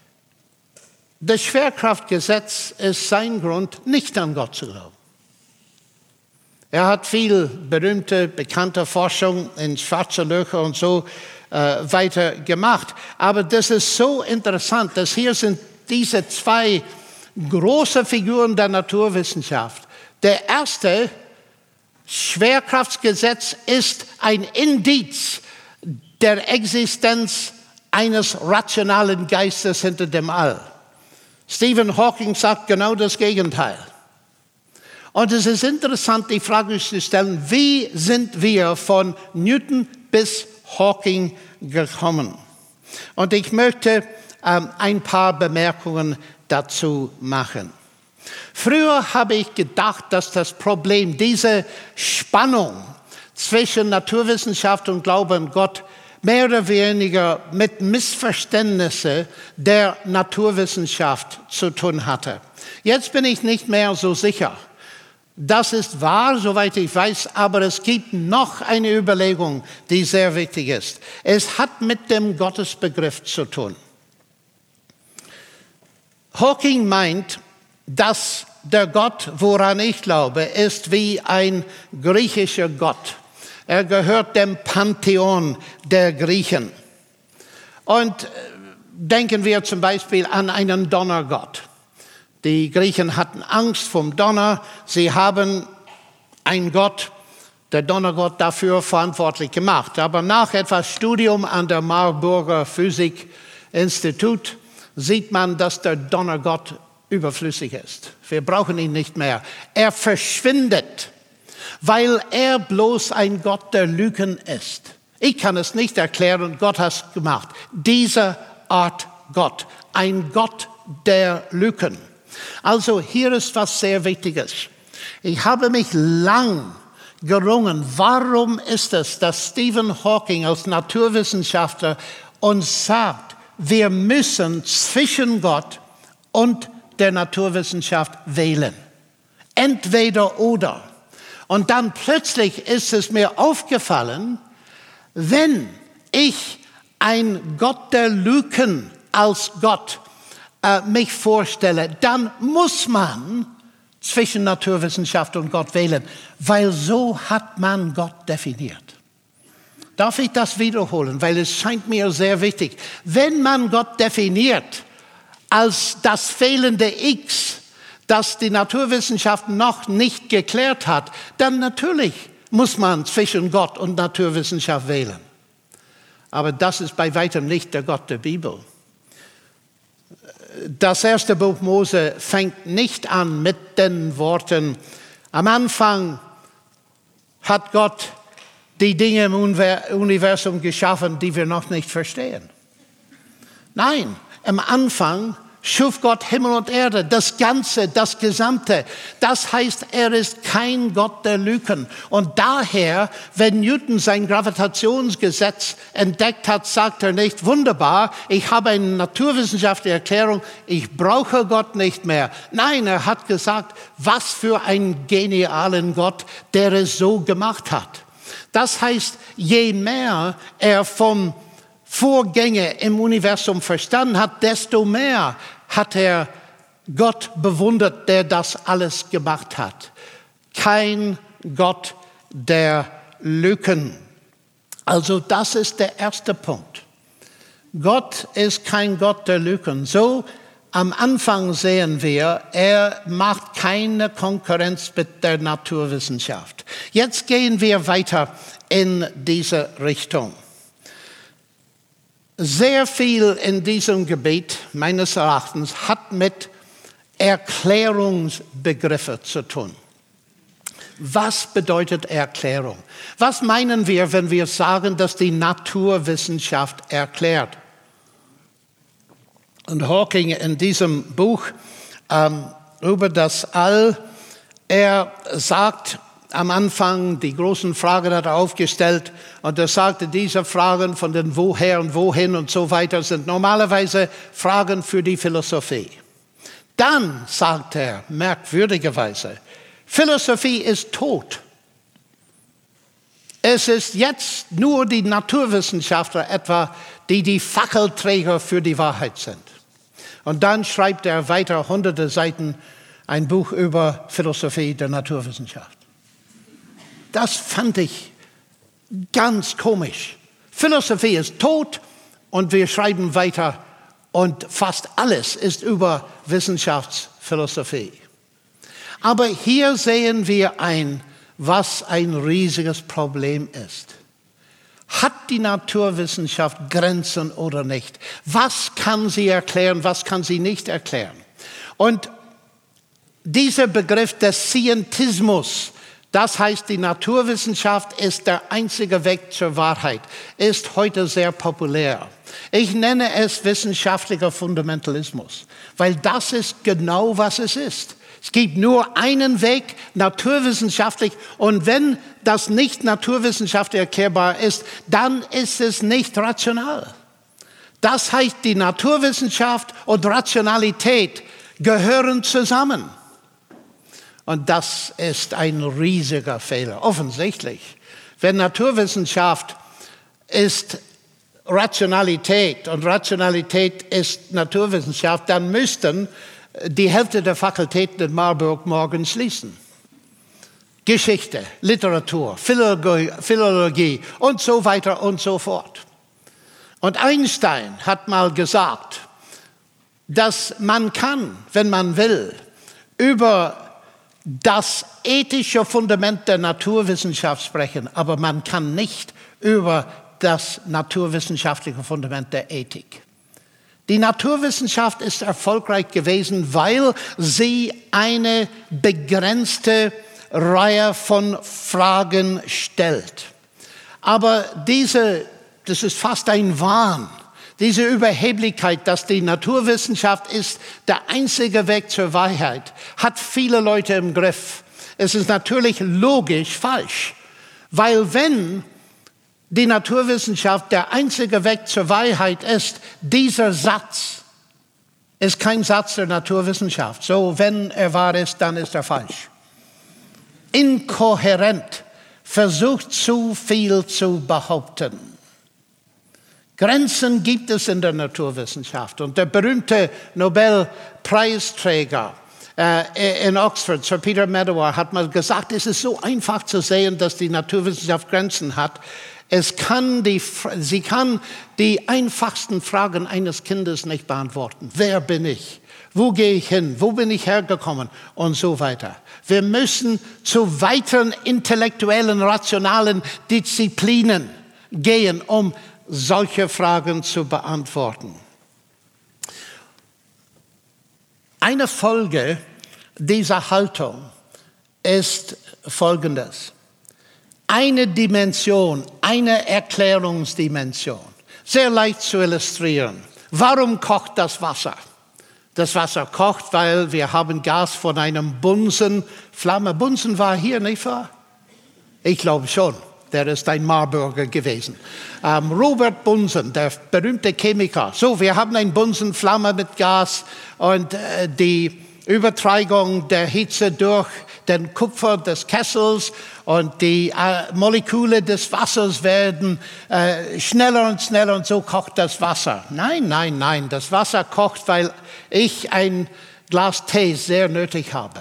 das Schwerkraftgesetz ist sein Grund, nicht an Gott zu glauben. Er hat viel berühmte, bekannte Forschung in schwarze Löcher und so äh, weiter gemacht. Aber das ist so interessant, dass hier sind diese zwei große Figuren der Naturwissenschaft. Der erste, Schwerkraftgesetz, ist ein Indiz der Existenz eines rationalen Geistes hinter dem All. Stephen Hawking sagt genau das Gegenteil. Und es ist interessant, die Frage zu stellen, wie sind wir von Newton bis Hawking gekommen? Und ich möchte ähm, ein paar Bemerkungen dazu machen. Früher habe ich gedacht, dass das Problem, diese Spannung zwischen Naturwissenschaft und Glaube an Gott mehr oder weniger mit Missverständnissen der Naturwissenschaft zu tun hatte. Jetzt bin ich nicht mehr so sicher. Das ist wahr, soweit ich weiß, aber es gibt noch eine Überlegung, die sehr wichtig ist. Es hat mit dem Gottesbegriff zu tun. Hawking meint, dass der Gott, woran ich glaube, ist wie ein griechischer Gott. Er gehört dem Pantheon der Griechen. Und denken wir zum Beispiel an einen Donnergott. Die Griechen hatten Angst vom Donner. Sie haben einen Gott, der Donnergott, dafür verantwortlich gemacht. Aber nach etwas Studium an der Marburger Physikinstitut sieht man, dass der Donnergott überflüssig ist. Wir brauchen ihn nicht mehr. Er verschwindet, weil er bloß ein Gott der Lügen ist. Ich kann es nicht erklären, Gott hat es gemacht. Diese Art Gott, ein Gott der Lügen. Also hier ist was sehr Wichtiges. Ich habe mich lang gerungen, warum ist es, dass Stephen Hawking als Naturwissenschaftler uns sagt, wir müssen zwischen Gott und der Naturwissenschaft wählen. Entweder oder. Und dann plötzlich ist es mir aufgefallen, wenn ich ein Gott der Lügen als Gott äh, mich vorstelle, dann muss man zwischen Naturwissenschaft und Gott wählen, weil so hat man Gott definiert. Darf ich das wiederholen, weil es scheint mir sehr wichtig. Wenn man Gott definiert als das fehlende X, das die Naturwissenschaft noch nicht geklärt hat, dann natürlich muss man zwischen Gott und Naturwissenschaft wählen. Aber das ist bei weitem nicht der Gott der Bibel. Das erste Buch Mose fängt nicht an mit den Worten, am Anfang hat Gott die Dinge im Universum geschaffen, die wir noch nicht verstehen. Nein, am Anfang schuf Gott Himmel und Erde, das Ganze, das Gesamte. Das heißt, er ist kein Gott der Lügen. Und daher, wenn Newton sein Gravitationsgesetz entdeckt hat, sagt er nicht, wunderbar, ich habe eine naturwissenschaftliche Erklärung, ich brauche Gott nicht mehr. Nein, er hat gesagt, was für einen genialen Gott, der es so gemacht hat. Das heißt, je mehr er vom Vorgänge im Universum verstanden hat, desto mehr hat er Gott bewundert, der das alles gemacht hat. Kein Gott der Lücken. Also das ist der erste Punkt. Gott ist kein Gott der Lücken. So am Anfang sehen wir, er macht keine Konkurrenz mit der Naturwissenschaft. Jetzt gehen wir weiter in diese Richtung. Sehr viel in diesem Gebiet, meines Erachtens, hat mit Erklärungsbegriffe zu tun. Was bedeutet Erklärung? Was meinen wir, wenn wir sagen, dass die Naturwissenschaft erklärt? Und Hawking in diesem Buch ähm, über das All, er sagt, am Anfang die großen Fragen hat er aufgestellt und er sagte, diese Fragen von den Woher und Wohin und so weiter sind normalerweise Fragen für die Philosophie. Dann sagt er merkwürdigerweise, Philosophie ist tot. Es ist jetzt nur die Naturwissenschaftler etwa, die die Fackelträger für die Wahrheit sind. Und dann schreibt er weiter hunderte Seiten ein Buch über Philosophie der Naturwissenschaft. Das fand ich ganz komisch. Philosophie ist tot und wir schreiben weiter und fast alles ist über Wissenschaftsphilosophie. Aber hier sehen wir ein, was ein riesiges Problem ist. Hat die Naturwissenschaft Grenzen oder nicht? Was kann sie erklären, was kann sie nicht erklären? Und dieser Begriff des Scientismus, das heißt, die Naturwissenschaft ist der einzige Weg zur Wahrheit, ist heute sehr populär. Ich nenne es wissenschaftlicher Fundamentalismus, weil das ist genau, was es ist. Es gibt nur einen Weg, naturwissenschaftlich, und wenn das nicht naturwissenschaftlich erklärbar ist, dann ist es nicht rational. Das heißt, die Naturwissenschaft und Rationalität gehören zusammen. Und das ist ein riesiger Fehler, offensichtlich. Wenn Naturwissenschaft ist Rationalität und Rationalität ist Naturwissenschaft, dann müssten die Hälfte der Fakultäten in Marburg morgen schließen. Geschichte, Literatur, Philologie, Philologie und so weiter und so fort. Und Einstein hat mal gesagt, dass man kann, wenn man will, über das ethische Fundament der Naturwissenschaft sprechen, aber man kann nicht über das naturwissenschaftliche Fundament der Ethik. Die Naturwissenschaft ist erfolgreich gewesen, weil sie eine begrenzte Reihe von Fragen stellt. Aber diese, das ist fast ein Wahn, diese Überheblichkeit, dass die Naturwissenschaft ist der einzige Weg zur Wahrheit, hat viele Leute im Griff. Es ist natürlich logisch falsch, weil wenn die Naturwissenschaft der einzige Weg zur Wahrheit ist, dieser Satz ist kein Satz der Naturwissenschaft. So, wenn er wahr ist, dann ist er falsch. Inkohärent, versucht zu viel zu behaupten. Grenzen gibt es in der Naturwissenschaft. Und der berühmte Nobelpreisträger äh, in Oxford, Sir Peter Medawar, hat mal gesagt, es ist so einfach zu sehen, dass die Naturwissenschaft Grenzen hat. Es kann die, sie kann die einfachsten Fragen eines Kindes nicht beantworten. Wer bin ich? Wo gehe ich hin? Wo bin ich hergekommen? Und so weiter. Wir müssen zu weiteren intellektuellen, rationalen Disziplinen gehen, um solche Fragen zu beantworten. Eine Folge dieser Haltung ist Folgendes. Eine Dimension, eine Erklärungsdimension. Sehr leicht zu illustrieren. Warum kocht das Wasser? Das Wasser kocht, weil wir haben Gas von einem Bunsenflamme. Bunsen war hier, nicht wahr? Ich glaube schon. Der ist ein Marburger gewesen. Ähm, Robert Bunsen, der berühmte Chemiker. So, wir haben eine Bunsenflamme mit Gas und äh, die Übertragung der Hitze durch den Kupfer des Kessels und die äh, Moleküle des Wassers werden äh, schneller und schneller und so kocht das Wasser. Nein, nein, nein, das Wasser kocht, weil ich ein Glas Tee sehr nötig habe.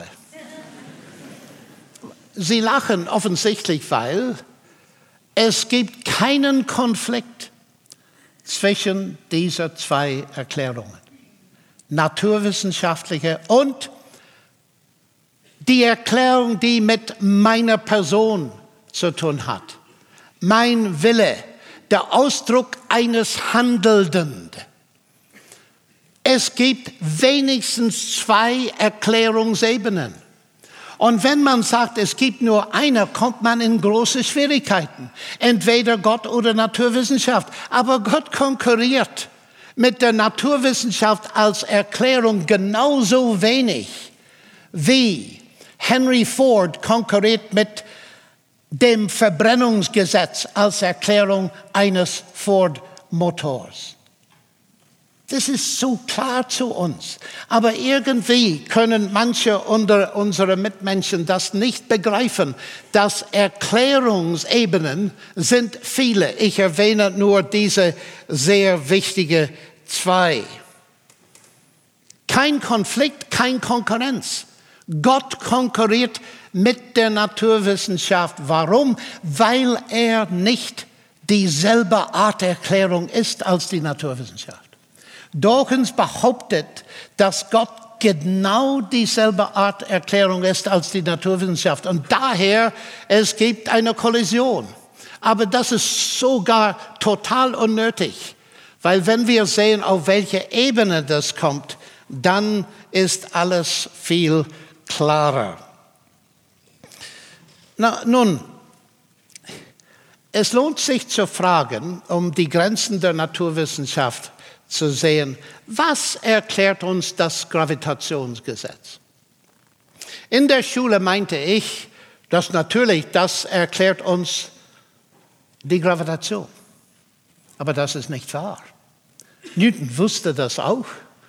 Sie lachen offensichtlich, weil es gibt keinen Konflikt zwischen dieser zwei Erklärungen. Naturwissenschaftliche und die Erklärung, die mit meiner Person zu tun hat. Mein Wille, der Ausdruck eines Handelnden. Es gibt wenigstens zwei Erklärungsebenen. Und wenn man sagt, es gibt nur eine, kommt man in große Schwierigkeiten. Entweder Gott oder Naturwissenschaft. Aber Gott konkurriert mit der Naturwissenschaft als Erklärung genauso wenig wie Henry Ford konkurriert mit dem Verbrennungsgesetz als Erklärung eines Ford-Motors. Das ist so klar zu uns. Aber irgendwie können manche unter unsere Mitmenschen das nicht begreifen, dass Erklärungsebenen sind viele. Ich erwähne nur diese sehr wichtige zwei. Kein Konflikt, keine Konkurrenz. Gott konkurriert mit der Naturwissenschaft. Warum? Weil er nicht dieselbe Art Erklärung ist als die Naturwissenschaft. Dawkins behauptet, dass Gott genau dieselbe Art Erklärung ist als die Naturwissenschaft. Und daher, es gibt eine Kollision. Aber das ist sogar total unnötig. Weil wenn wir sehen, auf welche Ebene das kommt, dann ist alles viel klarer. Na, nun, es lohnt sich zu fragen, um die Grenzen der Naturwissenschaft zu sehen, was erklärt uns das Gravitationsgesetz? In der Schule meinte ich, dass natürlich das erklärt uns die Gravitation. Aber das ist nicht wahr. Newton wusste das auch.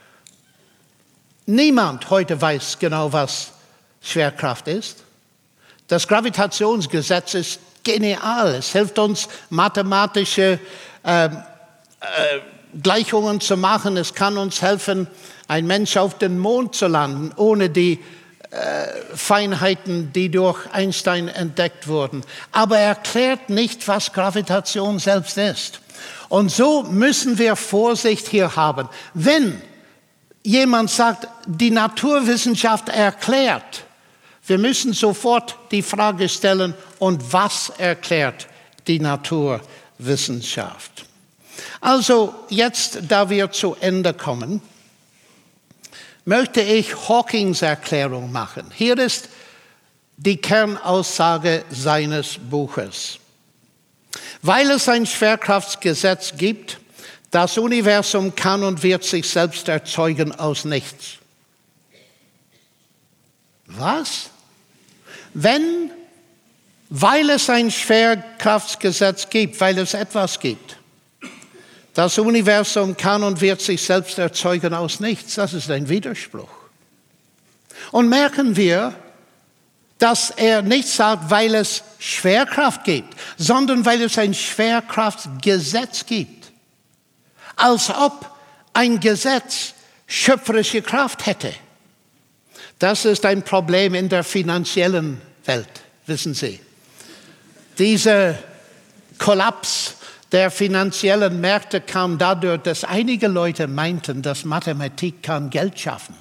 Niemand heute weiß genau, was Schwerkraft ist. Das Gravitationsgesetz ist genial. Es hilft uns, mathematische äh, äh, Gleichungen zu machen. Es kann uns helfen, ein Mensch auf den Mond zu landen, ohne die äh, Feinheiten, die durch Einstein entdeckt wurden. Aber er erklärt nicht, was Gravitation selbst ist. Und so müssen wir Vorsicht hier haben. Wenn jemand sagt, die Naturwissenschaft erklärt, wir müssen sofort die Frage stellen, und was erklärt die Naturwissenschaft? Also jetzt, da wir zu Ende kommen, möchte ich Hawkings Erklärung machen. Hier ist die Kernaussage seines Buches. Weil es ein Schwerkraftsgesetz gibt, das Universum kann und wird sich selbst erzeugen aus nichts. Was? Wenn, weil es ein Schwerkraftsgesetz gibt, weil es etwas gibt, das Universum kann und wird sich selbst erzeugen aus nichts, das ist ein Widerspruch. Und merken wir, dass er nicht sagt, weil es Schwerkraft gibt, sondern weil es ein Schwerkraftsgesetz gibt. Als ob ein Gesetz schöpferische Kraft hätte. Das ist ein Problem in der finanziellen Welt, wissen Sie. Dieser Kollaps der finanziellen Märkte kam dadurch, dass einige Leute meinten, dass Mathematik kann Geld schaffen.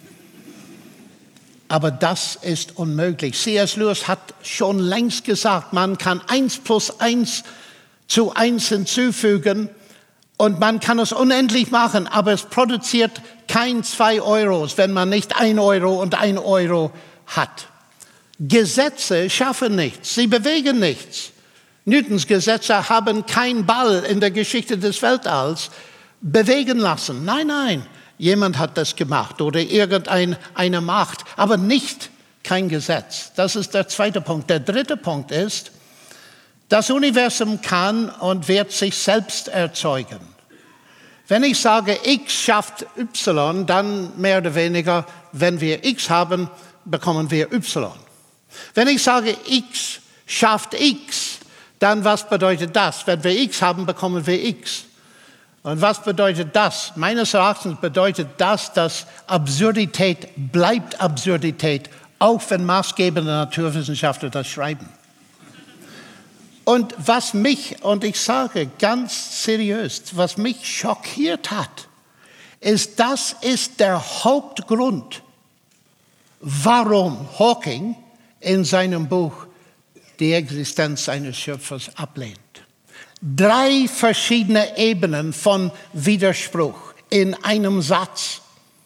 Aber das ist unmöglich. C S Lewis hat schon längst gesagt, man kann eins plus eins zu eins hinzufügen und man kann es unendlich machen, aber es produziert kein zwei Euros, wenn man nicht ein Euro und ein Euro hat. Gesetze schaffen nichts, sie bewegen nichts. Newtons Gesetze haben keinen Ball in der Geschichte des Weltalls bewegen lassen. Nein, nein, jemand hat das gemacht oder irgendeine Macht, aber nicht kein Gesetz. Das ist der zweite Punkt. Der dritte Punkt ist, das Universum kann und wird sich selbst erzeugen. Wenn ich sage, X schafft Y, dann mehr oder weniger, wenn wir X haben, bekommen wir Y. Wenn ich sage, X schafft X, dann was bedeutet das? Wenn wir X haben, bekommen wir X. Und was bedeutet das? Meines Erachtens bedeutet das, dass Absurdität bleibt Absurdität, auch wenn maßgebende Naturwissenschaftler das schreiben. Und was mich, und ich sage ganz seriös, was mich schockiert hat, ist, das ist der Hauptgrund, warum Hawking in seinem Buch die Existenz seines Schöpfers ablehnt. Drei verschiedene Ebenen von Widerspruch in einem Satz.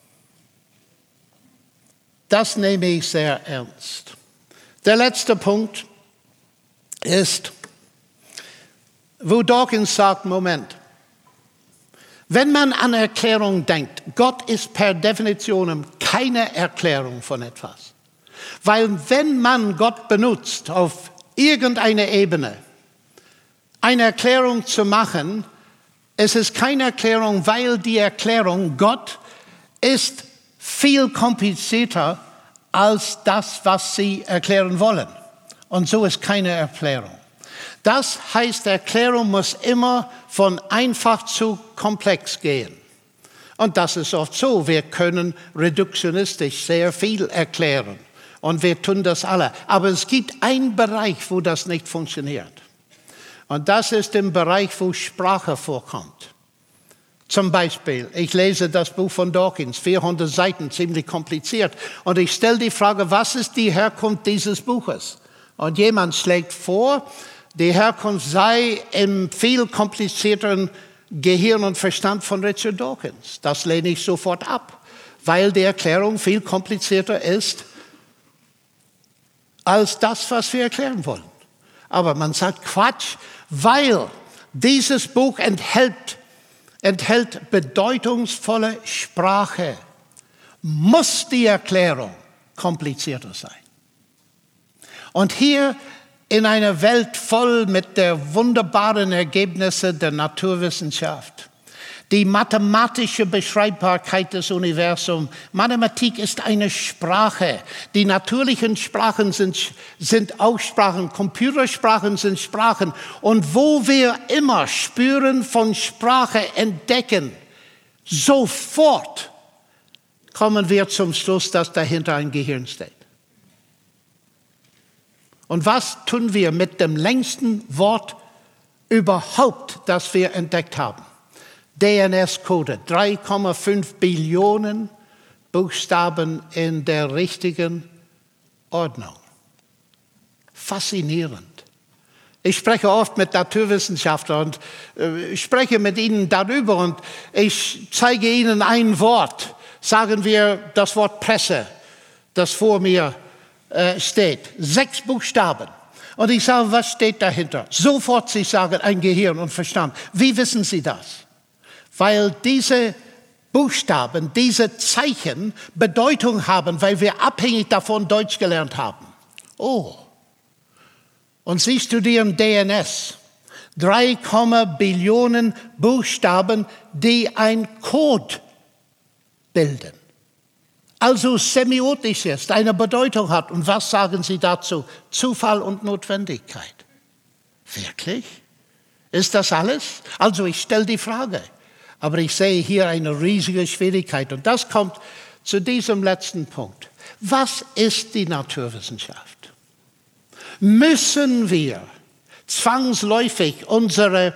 Das nehme ich sehr ernst. Der letzte Punkt ist, wo Dawkins sagt, Moment, wenn man an Erklärung denkt, Gott ist per Definition keine Erklärung von etwas. Weil wenn man Gott benutzt auf irgendeiner Ebene, eine Erklärung zu machen, es ist keine Erklärung, weil die Erklärung Gott ist viel komplizierter als das, was Sie erklären wollen. Und so ist keine Erklärung. Das heißt, Erklärung muss immer von einfach zu komplex gehen. Und das ist oft so. Wir können reduktionistisch sehr viel erklären. Und wir tun das alle. Aber es gibt einen Bereich, wo das nicht funktioniert. Und das ist im Bereich, wo Sprache vorkommt. Zum Beispiel, ich lese das Buch von Dawkins, vierhundert Seiten, ziemlich kompliziert. Und ich stelle die Frage, was ist die Herkunft dieses Buches? Und jemand schlägt vor, die Herkunft sei im viel komplizierteren Gehirn und Verstand von Richard Dawkins. Das lehne ich sofort ab, weil die Erklärung viel komplizierter ist als das, was wir erklären wollen. Aber man sagt Quatsch, weil dieses Buch enthält, enthält bedeutungsvolle Sprache, muss die Erklärung komplizierter sein. Und hier in einer Welt voll mit der wunderbaren Ergebnisse der Naturwissenschaft, die mathematische Beschreibbarkeit des Universums. Mathematik ist eine Sprache. Die natürlichen Sprachen sind, sind auch Sprachen. Computersprachen sind Sprachen. Und wo wir immer Spuren von Sprache entdecken, sofort kommen wir zum Schluss, dass dahinter ein Gehirn steht. Und was tun wir mit dem längsten Wort überhaupt, das wir entdeckt haben? D N S-Code, drei Komma fünf Billionen Buchstaben in der richtigen Ordnung. Faszinierend. Ich spreche oft mit Naturwissenschaftlern und äh, spreche mit ihnen darüber und ich zeige ihnen ein Wort. Sagen wir das Wort Presse, das vor mir äh, steht. Sechs Buchstaben. Und ich sage, was steht dahinter? Sofort sie sagen, ein Gehirn und Verstand. Wie wissen Sie das? Weil diese Buchstaben, diese Zeichen Bedeutung haben, weil wir abhängig davon Deutsch gelernt haben. Oh. Und Sie studieren D N S. drei Billionen Buchstaben, die ein Code bilden. Also semiotisch ist, eine Bedeutung hat. Und was sagen Sie dazu? Zufall und Notwendigkeit. Wirklich? Ist das alles? Also ich stelle die Frage. Aber ich sehe hier eine riesige Schwierigkeit. Und das kommt zu diesem letzten Punkt. Was ist die Naturwissenschaft? Müssen wir zwangsläufig unsere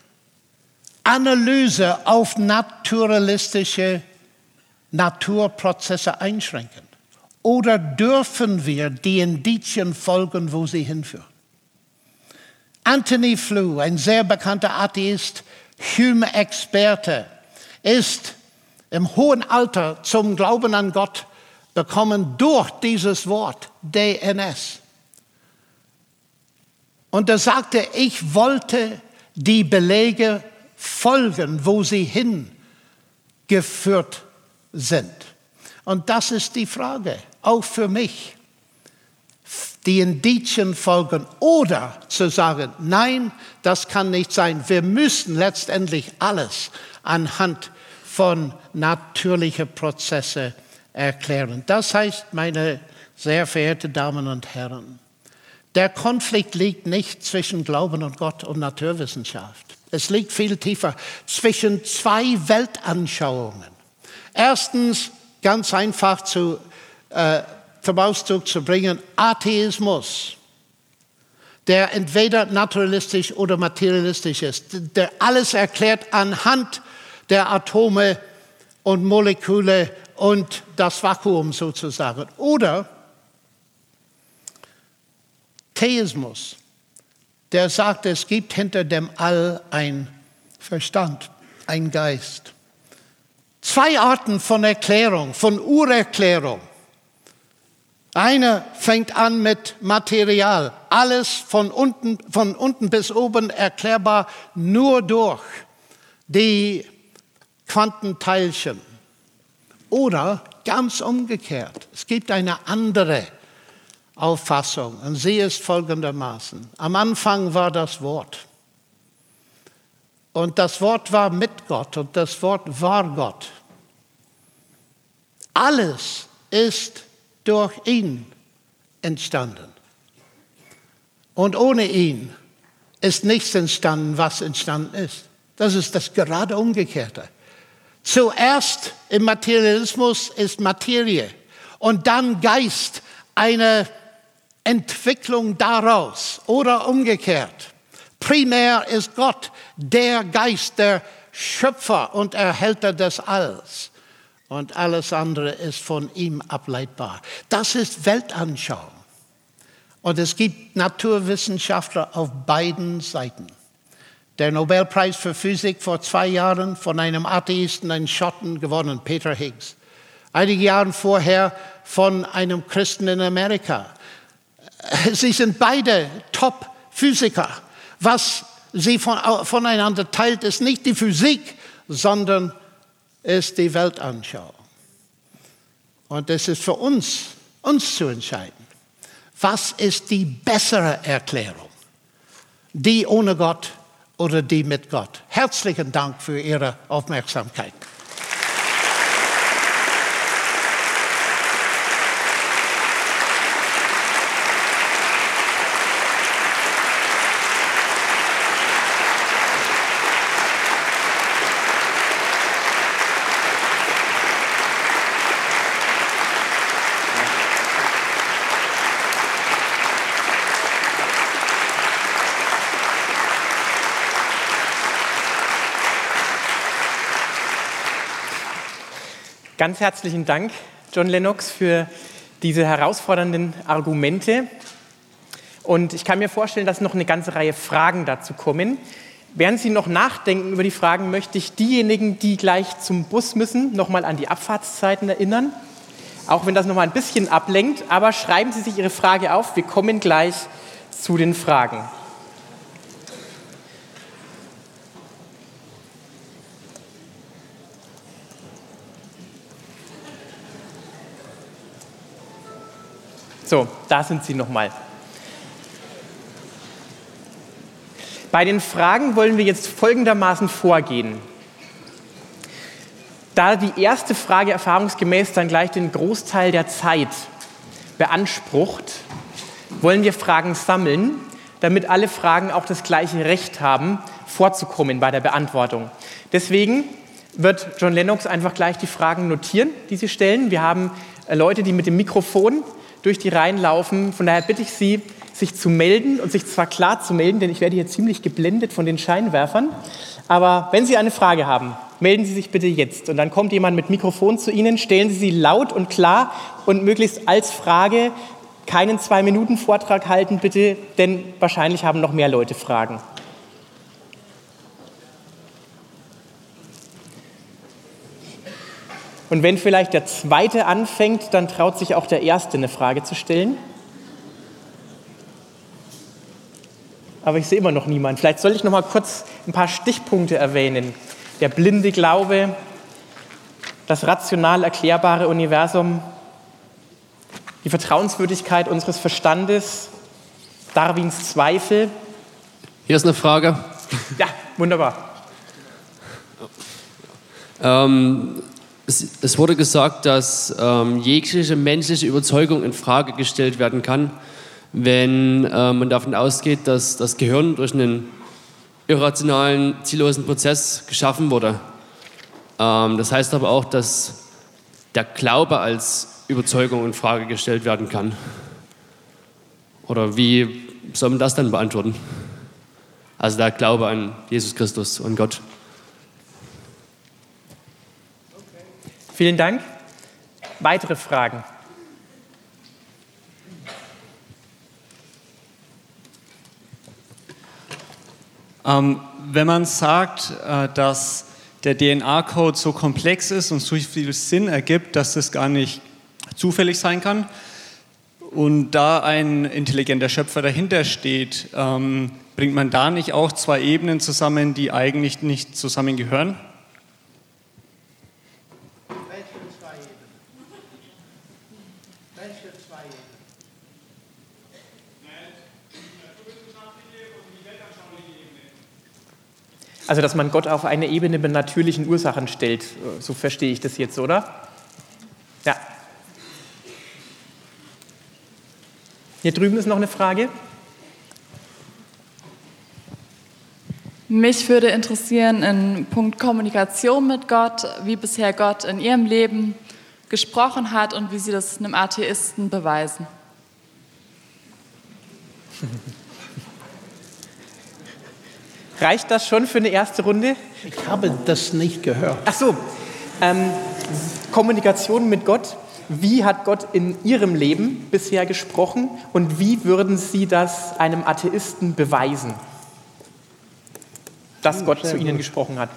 Analyse auf naturalistische Naturprozesse einschränken? Oder dürfen wir die Indizien folgen, wo sie hinführen? Anthony Flew, ein sehr bekannter Atheist, Hume-Experte, ist im hohen Alter zum Glauben an Gott bekommen durch dieses Wort D N S. Und er sagte, ich wollte die Belege folgen, wo sie hingeführt sind. Und das ist die Frage, auch für mich. Die Indizien folgen oder zu sagen, nein, das kann nicht sein. Wir müssen letztendlich alles anhand von natürlichen Prozessen erklären. Das heißt, meine sehr verehrten Damen und Herren, der Konflikt liegt nicht zwischen Glauben und Gott und Naturwissenschaft. Es liegt viel tiefer zwischen zwei Weltanschauungen. Erstens, ganz einfach zu, äh, zum Ausdruck zu bringen, Atheismus, der entweder naturalistisch oder materialistisch ist, der alles erklärt anhand der Atome und Moleküle und das Vakuum sozusagen. Oder Theismus, der sagt, es gibt hinter dem All ein Verstand, ein Geist. Zwei Arten von Erklärung, von Urerklärung. Eine fängt an mit Material, alles von unten, von unten bis oben erklärbar nur durch die Quantenteilchen. Oder ganz umgekehrt, es gibt eine andere Auffassung und sie ist folgendermaßen. Am Anfang war das Wort und das Wort war mit Gott und das Wort war Gott. Alles ist durch ihn entstanden. Und ohne ihn ist nichts entstanden, was entstanden ist. Das ist das gerade Umgekehrte. Zuerst im Materialismus ist Materie und dann Geist, eine Entwicklung daraus oder umgekehrt. Primär ist Gott, der Geist, der Schöpfer und Erhälter des Alls. Und alles andere ist von ihm ableitbar. Das ist Weltanschauung. Und es gibt Naturwissenschaftler auf beiden Seiten. Der Nobelpreis für Physik vor zwei Jahren von einem Atheisten, einem Schotten gewonnen, Peter Higgs. Einige Jahre vorher von einem Christen in Amerika. Sie sind beide Top-Physiker. Was sie von, voneinander teilt, ist nicht die Physik, sondern ist die Weltanschauung. Und es ist für uns, uns zu entscheiden, was ist die bessere Erklärung? Die ohne Gott oder die mit Gott? Herzlichen Dank für Ihre Aufmerksamkeit. Ganz herzlichen Dank, John Lennox, für diese herausfordernden Argumente. Und ich kann mir vorstellen, dass noch eine ganze Reihe Fragen dazu kommen. Während Sie noch nachdenken über die Fragen, möchte ich diejenigen, die gleich zum Bus müssen, noch mal an die Abfahrtszeiten erinnern. Auch wenn das noch mal ein bisschen ablenkt. Aber schreiben Sie sich Ihre Frage auf. Wir kommen gleich zu den Fragen. So, da sind Sie nochmal. Bei den Fragen wollen wir jetzt folgendermaßen vorgehen. Da die erste Frage erfahrungsgemäß dann gleich den Großteil der Zeit beansprucht, wollen wir Fragen sammeln, damit alle Fragen auch das gleiche Recht haben, vorzukommen bei der Beantwortung. Deswegen wird John Lennox einfach gleich die Fragen notieren, die Sie stellen. Wir haben äh, Leute, die mit dem Mikrofon durch die Reihen laufen. Von daher bitte ich Sie, sich zu melden und sich zwar klar zu melden, denn ich werde hier ziemlich geblendet von den Scheinwerfern. Aber wenn Sie eine Frage haben, melden Sie sich bitte jetzt. Und dann kommt jemand mit Mikrofon zu Ihnen, stellen Sie sie laut und klar und möglichst als Frage. Keinen Zwei-Minuten-Vortrag halten, bitte, denn wahrscheinlich haben noch mehr Leute Fragen. Und wenn vielleicht der Zweite anfängt, dann traut sich auch der Erste eine Frage zu stellen. Aber ich sehe immer noch niemanden. Vielleicht soll ich noch mal kurz ein paar Stichpunkte erwähnen. Der blinde Glaube, das rational erklärbare Universum, die Vertrauenswürdigkeit unseres Verstandes, Darwins Zweifel. Hier ist eine Frage. Ja, wunderbar. Ähm, es, es wurde gesagt, dass ähm, jegliche menschliche Überzeugung in Frage gestellt werden kann, wenn äh, man davon ausgeht, dass das Gehirn durch einen irrationalen, ziellosen Prozess geschaffen wurde. Ähm, das heißt aber auch, dass der Glaube als Überzeugung in Frage gestellt werden kann. Oder wie soll man das dann beantworten? Also der Glaube an Jesus Christus und Gott. Vielen Dank. Weitere Fragen? Ähm, wenn man sagt, äh, dass der D N A-Code so komplex ist und so viel Sinn ergibt, dass das gar nicht zufällig sein kann und da ein intelligenter Schöpfer dahinter steht, ähm, bringt man da nicht auch zwei Ebenen zusammen, die eigentlich nicht zusammengehören? Welche zwei Ebenen? Welche zwei Ebenen? Also, dass man Gott auf eine Ebene mit natürlichen Ursachen stellt, so verstehe ich das jetzt, oder? Ja. Hier drüben ist noch eine Frage. Mich würde interessieren in Punkt Kommunikation mit Gott, wie bisher Gott in Ihrem Leben gesprochen hat und wie Sie das einem Atheisten beweisen. Reicht das schon für eine erste Runde? Ich habe das nicht gehört. Ach so, ähm, Kommunikation mit Gott. Wie hat Gott in Ihrem Leben bisher gesprochen und wie würden Sie das einem Atheisten beweisen, dass Gott zu Ihnen gesprochen hat?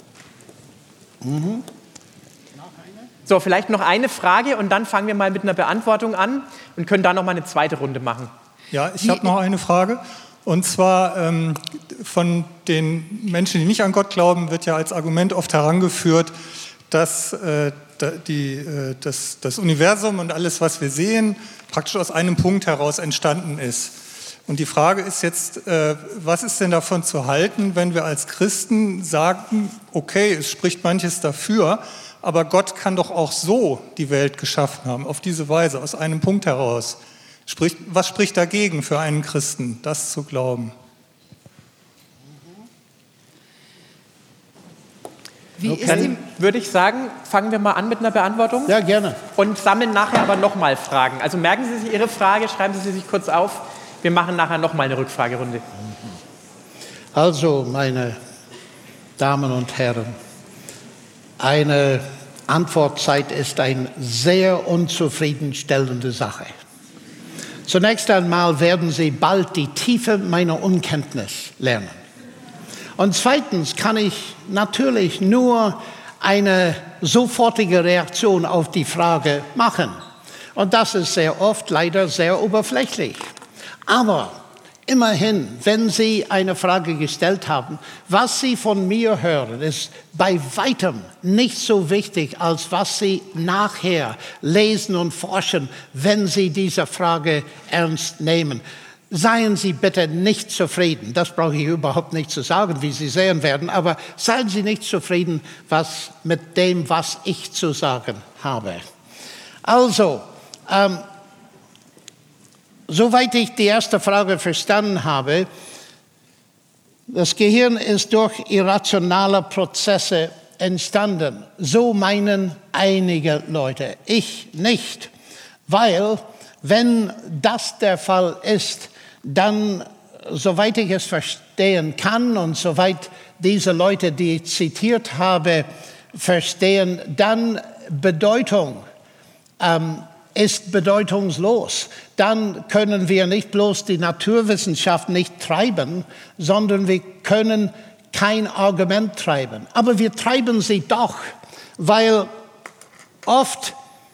Mhm. So, vielleicht noch eine Frage und dann fangen wir mal mit einer Beantwortung an und können da noch mal eine zweite Runde machen. Ja, ich habe noch eine Frage. Und zwar ähm, von den Menschen, die nicht an Gott glauben, wird ja als Argument oft herangeführt, dass äh, die, äh, das, das Universum und alles, was wir sehen, praktisch aus einem Punkt heraus entstanden ist. Und die Frage ist jetzt, äh, was ist denn davon zu halten, wenn wir als Christen sagen, okay, es spricht manches dafür, aber Gott kann doch auch so die Welt geschaffen haben, auf diese Weise, aus einem Punkt heraus. Spricht, was spricht dagegen für einen Christen, das zu glauben? Wie ist Dann würde ich sagen, fangen wir mal an mit einer Beantwortung. Ja, gerne. Und sammeln nachher aber nochmal Fragen. Also merken Sie sich Ihre Frage, schreiben Sie sie sich kurz auf. Wir machen nachher nochmal eine Rückfragerunde. Also, meine Damen und Herren, eine Antwortzeit ist eine sehr unzufriedenstellende Sache. Zunächst einmal werden Sie bald die Tiefe meiner Unkenntnis lernen. Und zweitens kann ich natürlich nur eine sofortige Reaktion auf die Frage machen. Und das ist sehr oft leider sehr oberflächlich. Aber immerhin, wenn Sie eine Frage gestellt haben, was Sie von mir hören, ist bei weitem nicht so wichtig, als was Sie nachher lesen und forschen, wenn Sie diese Frage ernst nehmen. Seien Sie bitte nicht zufrieden, das brauche ich überhaupt nicht zu sagen, wie Sie sehen werden, aber seien Sie nicht zufrieden was, mit dem, was ich zu sagen habe. Also, ähm, soweit ich die erste Frage verstanden habe, das Gehirn ist durch irrationale Prozesse entstanden. So meinen einige Leute, ich nicht. Weil, wenn das der Fall ist, dann, soweit ich es verstehen kann und soweit diese Leute, die ich zitiert habe, verstehen, dann Bedeutung ähm, ist bedeutungslos. Dann können wir nicht bloß die Naturwissenschaft nicht treiben, sondern wir können kein Argument treiben. Aber wir treiben sie doch, weil oft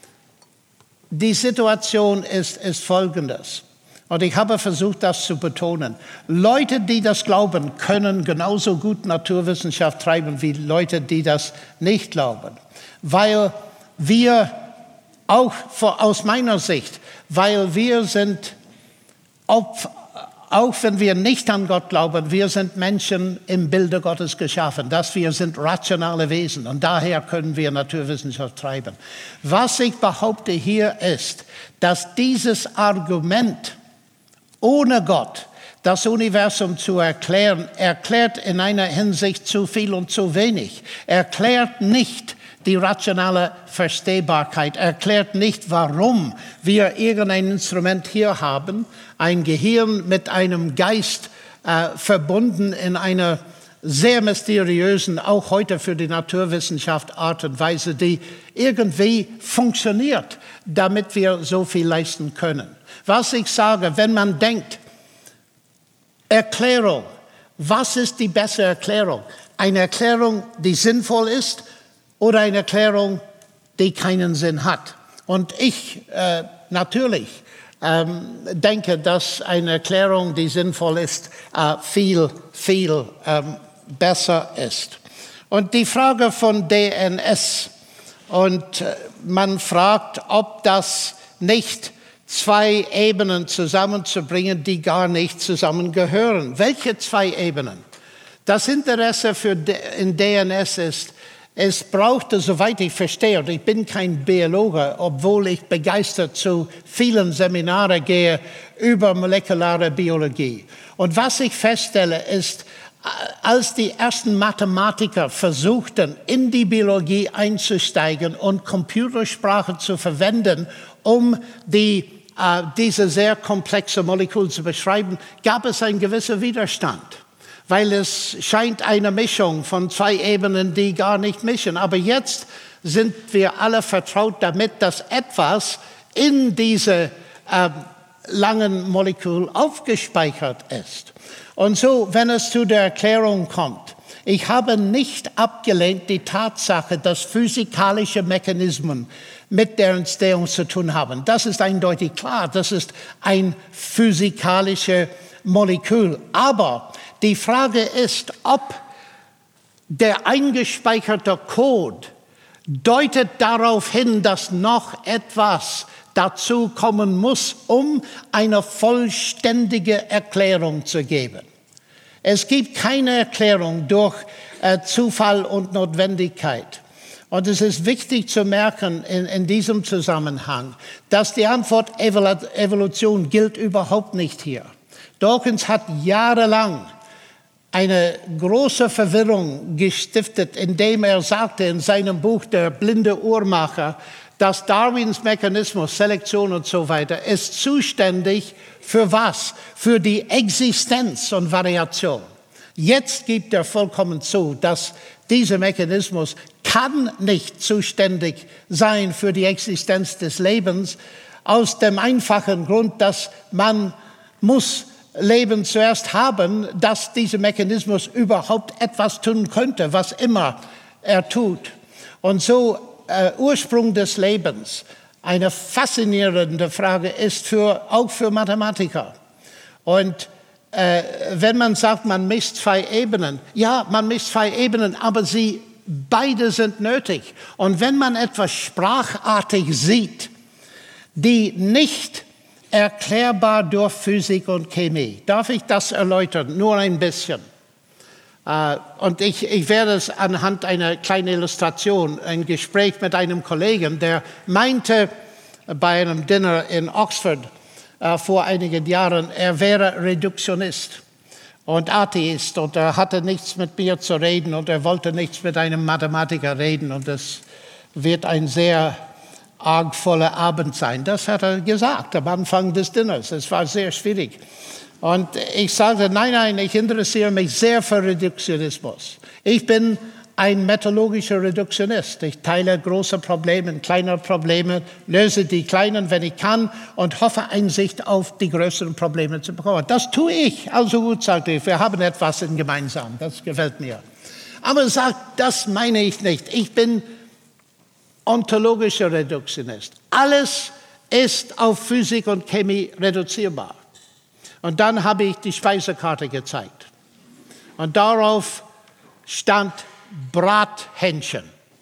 die Situation ist, ist folgendes. Und ich habe versucht, das zu betonen. Leute, die das glauben, können genauso gut Naturwissenschaft treiben wie Leute, die das nicht glauben. Weil wir, auch aus meiner Sicht, weil wir sind, auch, auch wenn wir nicht an Gott glauben, wir sind Menschen im Bilde Gottes geschaffen. Dass wir sind rationale Wesen und daher können wir Naturwissenschaft treiben. Was ich behaupte hier ist, dass dieses Argument, ohne Gott das Universum zu erklären, erklärt in einer Hinsicht zu viel und zu wenig. Erklärt nicht die rationale Verstehbarkeit, erklärt nicht, warum wir irgendein Instrument hier haben, ein Gehirn mit einem Geist äh, verbunden in einer sehr mysteriösen, auch heute für die Naturwissenschaft, Art und Weise, die irgendwie funktioniert, damit wir so viel leisten können. Was ich sage, wenn man denkt, Erklärung, was ist die bessere Erklärung? Eine Erklärung, die sinnvoll ist oder eine Erklärung, die keinen Sinn hat? Und ich äh, natürlich ähm, denke, dass eine Erklärung, die sinnvoll ist, äh, viel, viel ähm, besser ist. Und die Frage von D N S, und äh, man fragt, ob das nicht zwei Ebenen zusammenzubringen, die gar nicht zusammengehören. Welche zwei Ebenen? Das Interesse für D- in D N S ist, es brauchte, soweit ich verstehe, und ich bin kein Biologe, obwohl ich begeistert zu vielen Seminaren gehe über molekulare Biologie. Und was ich feststelle ist, als die ersten Mathematiker versuchten, in die Biologie einzusteigen und Computersprache zu verwenden, um die Uh, diese sehr komplexe Molekül zu beschreiben, gab es einen gewissen Widerstand, weil es scheint eine Mischung von zwei Ebenen, die gar nicht mischen. Aber jetzt sind wir alle vertraut damit, dass etwas in diese uh, langen Molekül aufgespeichert ist. Und so, wenn es zu der Erklärung kommt, ich habe nicht abgelehnt die Tatsache, dass physikalische Mechanismen mit der Entstehung zu tun haben. Das ist eindeutig klar. Das ist ein physikalisches Molekül. Aber die Frage ist, ob der eingespeicherte Code deutet darauf hin, dass noch etwas dazu kommen muss, um eine vollständige Erklärung zu geben. Es gibt keine Erklärung durch äh, Zufall und Notwendigkeit. Und es ist wichtig zu merken in, in diesem Zusammenhang, dass die Antwort Evolution gilt überhaupt nicht hier. Dawkins hat jahrelang eine große Verwirrung gestiftet, indem er sagte in seinem Buch Der blinde Uhrmacher, dass Darwins Mechanismus, Selektion und so weiter, ist zuständig für was? Für die Existenz und Variation. Jetzt gibt er vollkommen zu, dass dieser Mechanismus kann nicht zuständig sein für die Existenz des Lebens, aus dem einfachen Grund, dass man muss Leben zuerst haben, dass dieser Mechanismus überhaupt etwas tun könnte, was immer er tut. Und so äh, Ursprung des Lebens, eine faszinierende Frage ist für, auch für Mathematiker. Und äh, wenn man sagt, man misst zwei Ebenen, ja, man misst zwei Ebenen, aber sie beide sind nötig. Und wenn man etwas sprachartig sieht, die nicht erklärbar durch Physik und Chemie, darf ich das erläutern? Nur ein bisschen. Uh, und ich, ich werde es anhand einer kleinen Illustration, ein Gespräch mit einem Kollegen, der meinte bei einem Dinner in Oxford uh, vor einigen Jahren, er wäre Reduktionist. und Atheist und er hatte nichts mit mir zu reden und er wollte nichts mit einem Mathematiker reden und es wird ein sehr argvoller Abend sein. Das hat er gesagt am Anfang des Dinners. Es war sehr schwierig. Und ich sagte, nein, nein, ich interessiere mich sehr für Reduktionismus. Ich bin ein methodologischer Reduktionist. Ich teile große Probleme in kleine Probleme, löse die kleinen, wenn ich kann, und hoffe, Einsicht auf die größeren Probleme zu bekommen. Das tue ich. Also gut, sagte ich, wir haben etwas in gemeinsam. Das gefällt mir. Aber er sagt, das meine ich nicht. Ich bin ontologischer Reduktionist. Alles ist auf Physik und Chemie reduzierbar. Und dann habe ich die Speisekarte gezeigt. Und darauf stand Brathähnchen.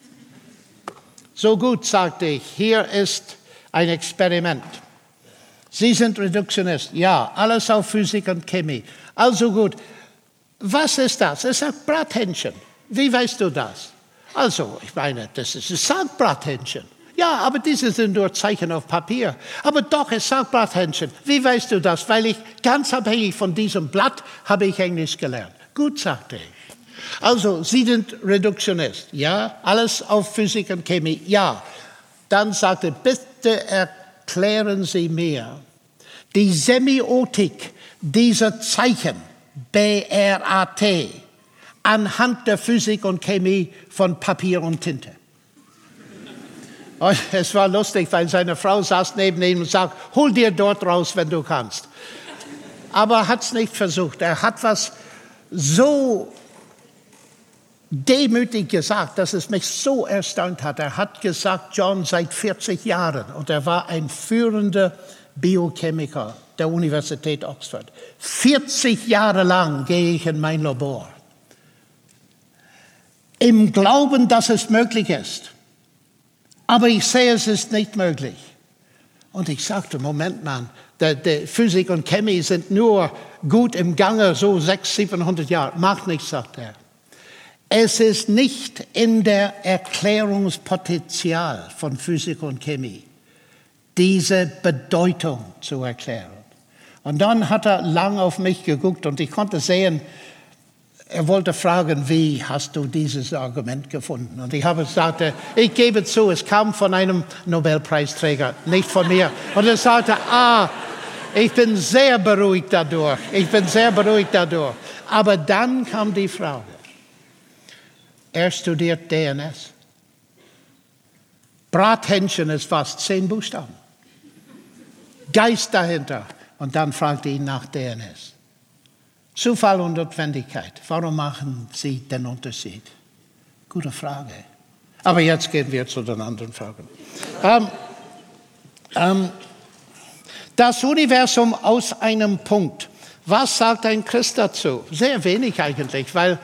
So gut, sagte ich, hier ist ein Experiment. Sie sind Reduktionist. Ja, alles auf Physik und Chemie. Also gut, was ist das? Es sagt Brathähnchen. Wie weißt du das? Also, ich meine, das ist, es sagt Brathähnchen. Ja, aber diese sind nur Zeichen auf Papier. Aber doch, es sagt Brathähnchen. Wie weißt du das? Weil ich ganz abhängig von diesem Blatt habe ich Englisch gelernt. Gut, sagte ich. Also, Sie sind Reduktionist, ja? Alles auf Physik und Chemie, ja. Dann sagte, bitte erklären Sie mir die Semiotik dieser Zeichen, B R A T, anhand der Physik und Chemie von Papier und Tinte. Und es war lustig, weil seine Frau saß neben ihm und sagte, hol dir dort raus, wenn du kannst. Aber er hat es nicht versucht. Er hat was so demütig gesagt, dass es mich so erstaunt hat. Er hat gesagt, John, seit vierzig Jahren, und er war ein führender Biochemiker der Universität Oxford. vierzig Jahre lang gehe ich in mein Labor. Im Glauben, dass es möglich ist. Aber ich sehe, es ist nicht möglich. Und ich sagte, Moment mal, die, die Physik und Chemie sind nur gut im Gange, so sechshundert, siebenhundert Jahre. Macht nichts, sagt er. Es ist nicht in der Erklärungspotenzial von Physik und Chemie, diese Bedeutung zu erklären. Und dann hat er lang auf mich geguckt und ich konnte sehen, er wollte fragen, wie hast du dieses Argument gefunden? Und ich habe gesagt, ich gebe zu, es kam von einem Nobelpreisträger, nicht von mir. Und er sagte, ah, ich bin sehr beruhigt dadurch, ich bin sehr beruhigt dadurch. Aber dann kam die Frage, er studiert D N S. Brathähnchen ist fast zehn Buchstaben. Geist dahinter. Und dann fragte ihn nach D N S. Zufall und Notwendigkeit. Warum machen Sie den Unterschied? Gute Frage. Aber jetzt gehen wir zu den anderen Fragen. ähm, ähm, das Universum aus einem Punkt. Was sagt ein Christ dazu? Sehr wenig eigentlich, weil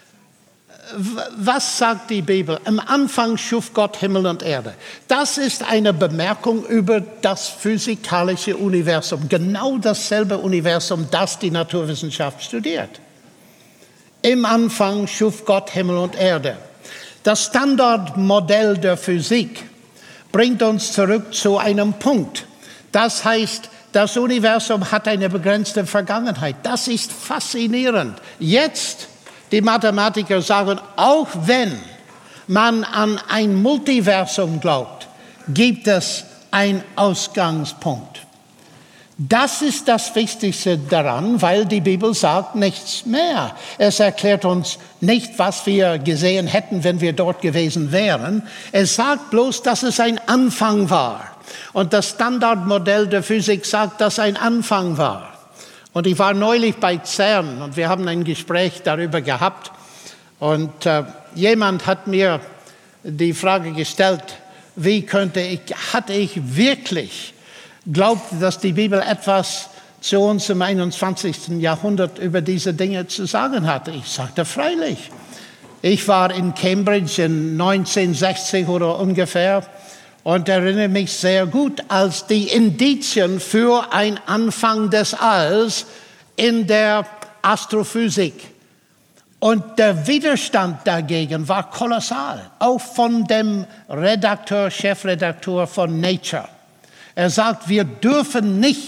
was sagt die Bibel? Am Anfang schuf Gott Himmel und Erde. Das ist eine Bemerkung über das physikalische Universum. Genau dasselbe Universum, das die Naturwissenschaft studiert. Im Anfang schuf Gott Himmel und Erde. Das Standardmodell der Physik bringt uns zurück zu einem Punkt. Das heißt, das Universum hat eine begrenzte Vergangenheit. Das ist faszinierend. Jetzt die Mathematiker sagen, auch wenn man an ein Multiversum glaubt, gibt es einen Ausgangspunkt. Das ist das Wichtigste daran, weil die Bibel sagt nichts mehr. Es erklärt uns nicht, was wir gesehen hätten, wenn wir dort gewesen wären. Es sagt bloß, dass es ein Anfang war. Und das Standardmodell der Physik sagt, dass ein Anfang war. Und ich war neulich bei CERN und wir haben ein Gespräch darüber gehabt. Und äh, jemand hat mir die Frage gestellt, wie könnte ich, hatte ich wirklich glaubt, dass die Bibel etwas zu uns im einundzwanzigsten Jahrhundert über diese Dinge zu sagen hatte. Ich sagte, freilich. Ich war in Cambridge in neunzehnhundertsechzig oder ungefähr und erinnere mich sehr gut, als die Indizien für einen Anfang des Alls in der Astrophysik und der Widerstand dagegen war kolossal, auch von dem Redakteur, Chefredakteur von Nature. Er sagt, wir dürfen nicht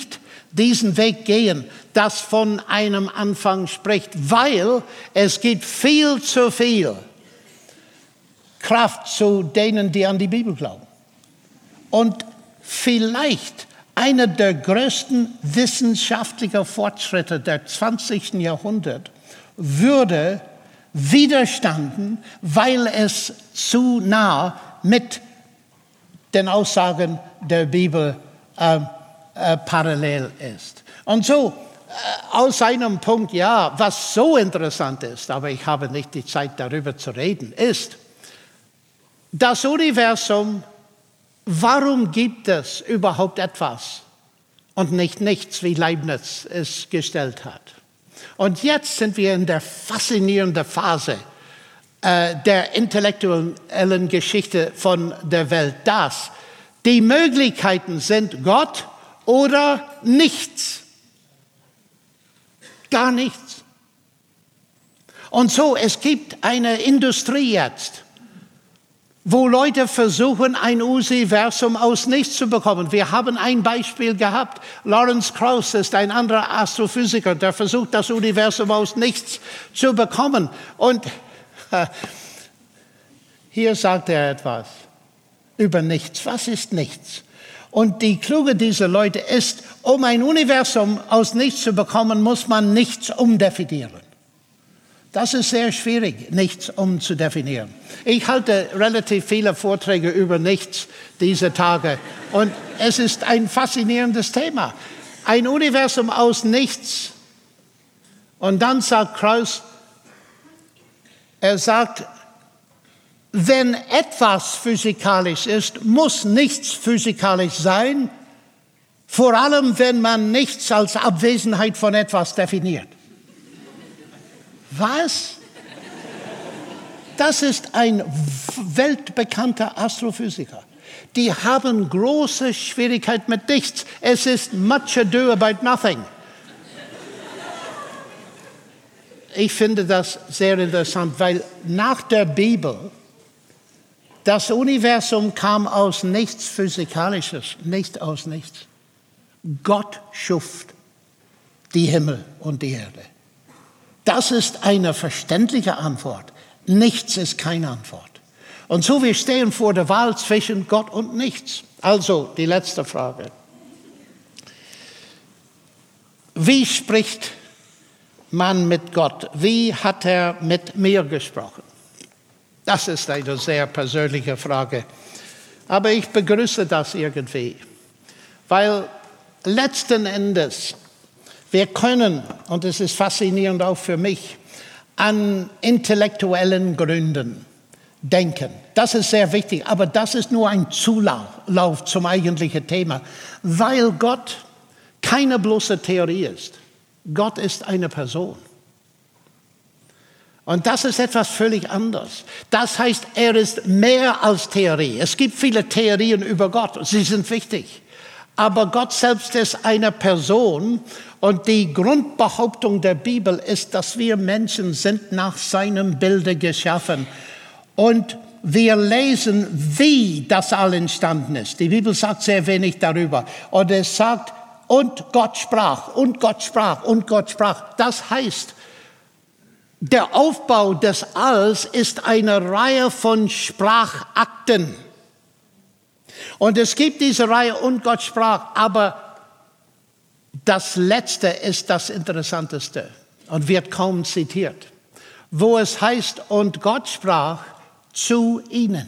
diesen Weg gehen, das von einem Anfang spricht, weil es gibt viel zu viel Kraft zu denen, die an die Bibel glauben. Und vielleicht einer der größten wissenschaftlichen Fortschritte der zwanzigsten Jahrhundert würde widerstanden, weil es zu nah mit den Aussagen der Bibel äh, äh, parallel ist. Und so, äh, aus einem Punkt, ja, was so interessant ist, aber ich habe nicht die Zeit, darüber zu reden, ist, das Universum, warum gibt es überhaupt etwas und nicht nichts, wie Leibniz es gestellt hat? Und jetzt sind wir in der faszinierenden Phase äh, der intellektuellen Geschichte von der Welt, dass die Möglichkeiten sind Gott oder nichts. Gar nichts. Und so, es gibt eine Industrie jetzt, wo Leute versuchen, ein Universum aus nichts zu bekommen. Wir haben ein Beispiel gehabt. Lawrence Krauss ist ein anderer Astrophysiker, der versucht, das Universum aus nichts zu bekommen. Und äh, hier sagt er etwas über nichts. Was ist nichts? Und die Kluge dieser Leute ist, um ein Universum aus nichts zu bekommen, muss man nichts umdefinieren. Das ist sehr schwierig, nichts umzudefinieren. Ich halte relativ viele Vorträge über nichts diese Tage und es ist ein faszinierendes Thema. Ein Universum aus nichts. Und dann sagt Krauss, er sagt, wenn etwas physikalisch ist, muss nichts physikalisch sein, vor allem wenn man nichts als Abwesenheit von etwas definiert. Was? Das ist ein weltbekannter Astrophysiker. Die haben große Schwierigkeit mit nichts. Es ist much ado about nothing. Ich finde das sehr interessant, weil nach der Bibel das Universum kam aus nichts Physikalisches, nicht aus nichts. Gott schuf die Himmel und die Erde. Das ist eine verständliche Antwort. Nichts ist keine Antwort. Und so, wir stehen vor der Wahl zwischen Gott und nichts. Also, die letzte Frage. Wie spricht man mit Gott? Wie hat er mit mir gesprochen? Das ist eine sehr persönliche Frage. Aber ich begrüße das irgendwie. Weil letzten Endes, wir können, und es ist faszinierend auch für mich, an intellektuellen Gründen denken. Das ist sehr wichtig, aber das ist nur ein Zulauf zum eigentlichen Thema, weil Gott keine bloße Theorie ist. Gott ist eine Person. Und das ist etwas völlig anderes. Das heißt, er ist mehr als Theorie. Es gibt viele Theorien über Gott, sie sind wichtig. Aber Gott selbst ist eine Person und die Grundbehauptung der Bibel ist, dass wir Menschen sind nach seinem Bilde geschaffen. Und wir lesen, wie das all entstanden ist. Die Bibel sagt sehr wenig darüber. Und es sagt, und Gott sprach, und Gott sprach, und Gott sprach. Das heißt, der Aufbau des Alls ist eine Reihe von Sprachakten. Und es gibt diese Reihe, und Gott sprach, aber das Letzte ist das Interessanteste und wird kaum zitiert, wo es heißt, und Gott sprach zu ihnen.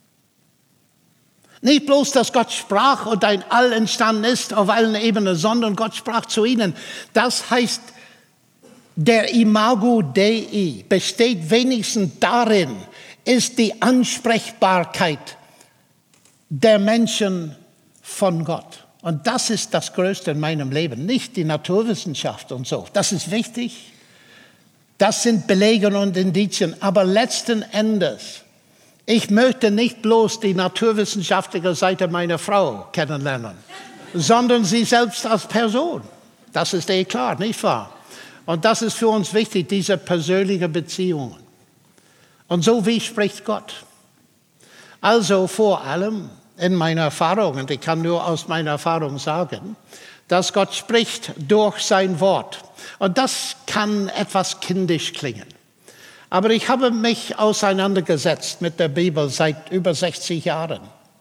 Nicht bloß, dass Gott sprach und ein All entstanden ist auf allen Ebenen, sondern Gott sprach zu ihnen. Das heißt, der Imago Dei besteht wenigstens darin, ist die Ansprechbarkeit der Menschen von Gott. Und das ist das Größte in meinem Leben, nicht die Naturwissenschaft und so. Das ist wichtig. Das sind Belege und Indizien. Aber letzten Endes, ich möchte nicht bloß die naturwissenschaftliche Seite meiner Frau kennenlernen, sondern sie selbst als Person. Das ist eh klar, nicht wahr? Und das ist für uns wichtig, diese persönlichen Beziehungen. Und so, wie spricht Gott? Also vor allem in meiner Erfahrung, und ich kann nur aus meiner Erfahrung sagen, dass Gott spricht durch sein Wort. Und das kann etwas kindisch klingen. Aber ich habe mich auseinandergesetzt mit der Bibel seit über sechzig Jahren.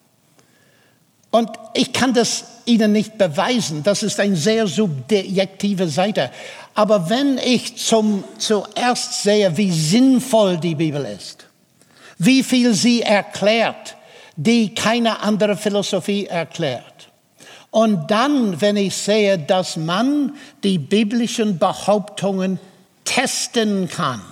Und ich kann das Ihnen nicht beweisen. Das ist eine sehr subjektive Seite. Aber wenn ich zum, zuerst sehe, wie sinnvoll die Bibel ist, wie viel sie erklärt, die keine andere Philosophie erklärt. Und dann, wenn ich sehe, dass man die biblischen Behauptungen testen kann.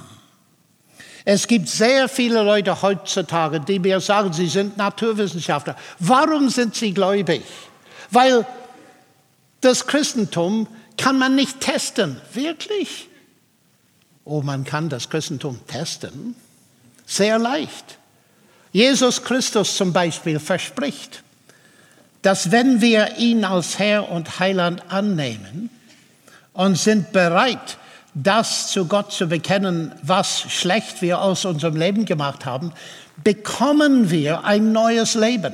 Es gibt sehr viele Leute heutzutage, die mir sagen, sie sind Naturwissenschaftler. Warum sind sie gläubig? Weil das Christentum kann man nicht testen. Wirklich? Oh, man kann das Christentum testen. Sehr leicht. Jesus Christus zum Beispiel verspricht, dass wenn wir ihn als Herr und Heiland annehmen und sind bereit, das zu Gott zu bekennen, was schlecht wir aus unserem Leben gemacht haben, bekommen wir ein neues Leben.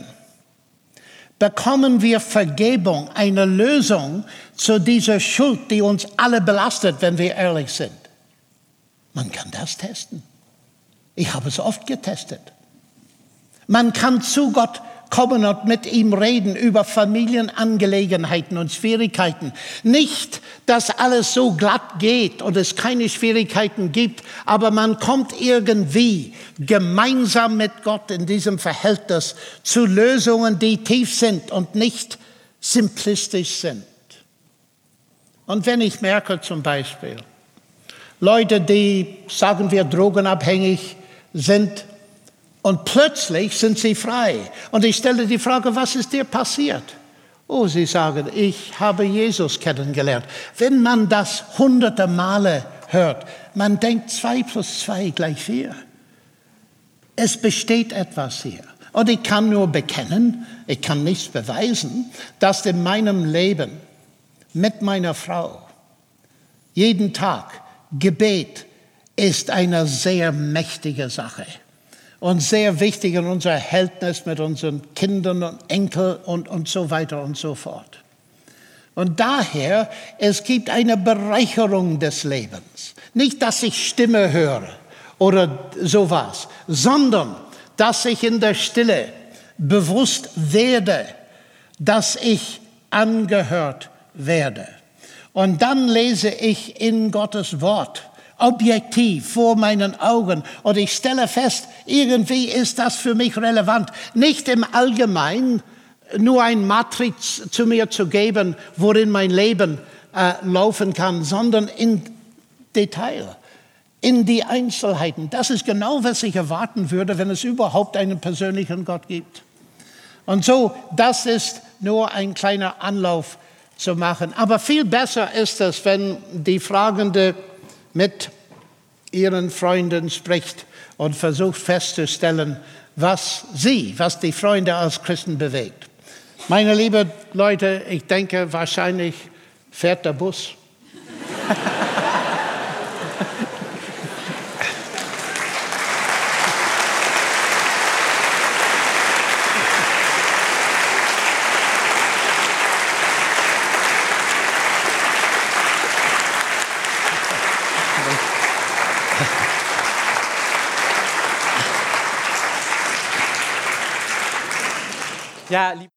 Bekommen wir Vergebung, eine Lösung zu dieser Schuld, die uns alle belastet, wenn wir ehrlich sind. Man kann das testen. Ich habe es oft getestet. Man kann zu Gott kommen und mit ihm reden über Familienangelegenheiten und Schwierigkeiten. Nicht, dass alles so glatt geht und es keine Schwierigkeiten gibt, aber man kommt irgendwie gemeinsam mit Gott in diesem Verhältnis zu Lösungen, die tief sind und nicht simplistisch sind. Und wenn ich merke zum Beispiel, Leute, die, sagen wir, drogenabhängig sind, und plötzlich sind sie frei. Und ich stelle die Frage, was ist dir passiert? Oh, sie sagen, ich habe Jesus kennengelernt. Wenn man das hunderte Male hört, man denkt, zwei plus zwei gleich vier. Es besteht etwas hier. Und ich kann nur bekennen, ich kann nichts beweisen, dass in meinem Leben mit meiner Frau jeden Tag Gebet ist eine sehr mächtige Sache. Und sehr wichtig in unser Verhältnis mit unseren Kindern und Enkeln und, und so weiter und so fort. Und daher, es gibt eine Bereicherung des Lebens. Nicht, dass ich Stimme höre oder sowas, sondern, dass ich in der Stille bewusst werde, dass ich angehört werde. Und dann lese ich in Gottes Wort, objektiv vor meinen Augen, und ich stelle fest, irgendwie ist das für mich relevant. Nicht im Allgemeinen nur ein Matrix zu mir zu geben, worin mein Leben äh, laufen kann, sondern in Detail, in die Einzelheiten. Das ist genau, was ich erwarten würde, wenn es überhaupt einen persönlichen Gott gibt. Und so, das ist nur ein kleiner Anlauf zu machen. Aber viel besser ist es, wenn die Fragende mit ihren Freunden spricht und versucht festzustellen, was sie, was die Freunde als Christen bewegt. Meine lieben Leute, ich denke, wahrscheinlich fährt der Bus. Ja, lieb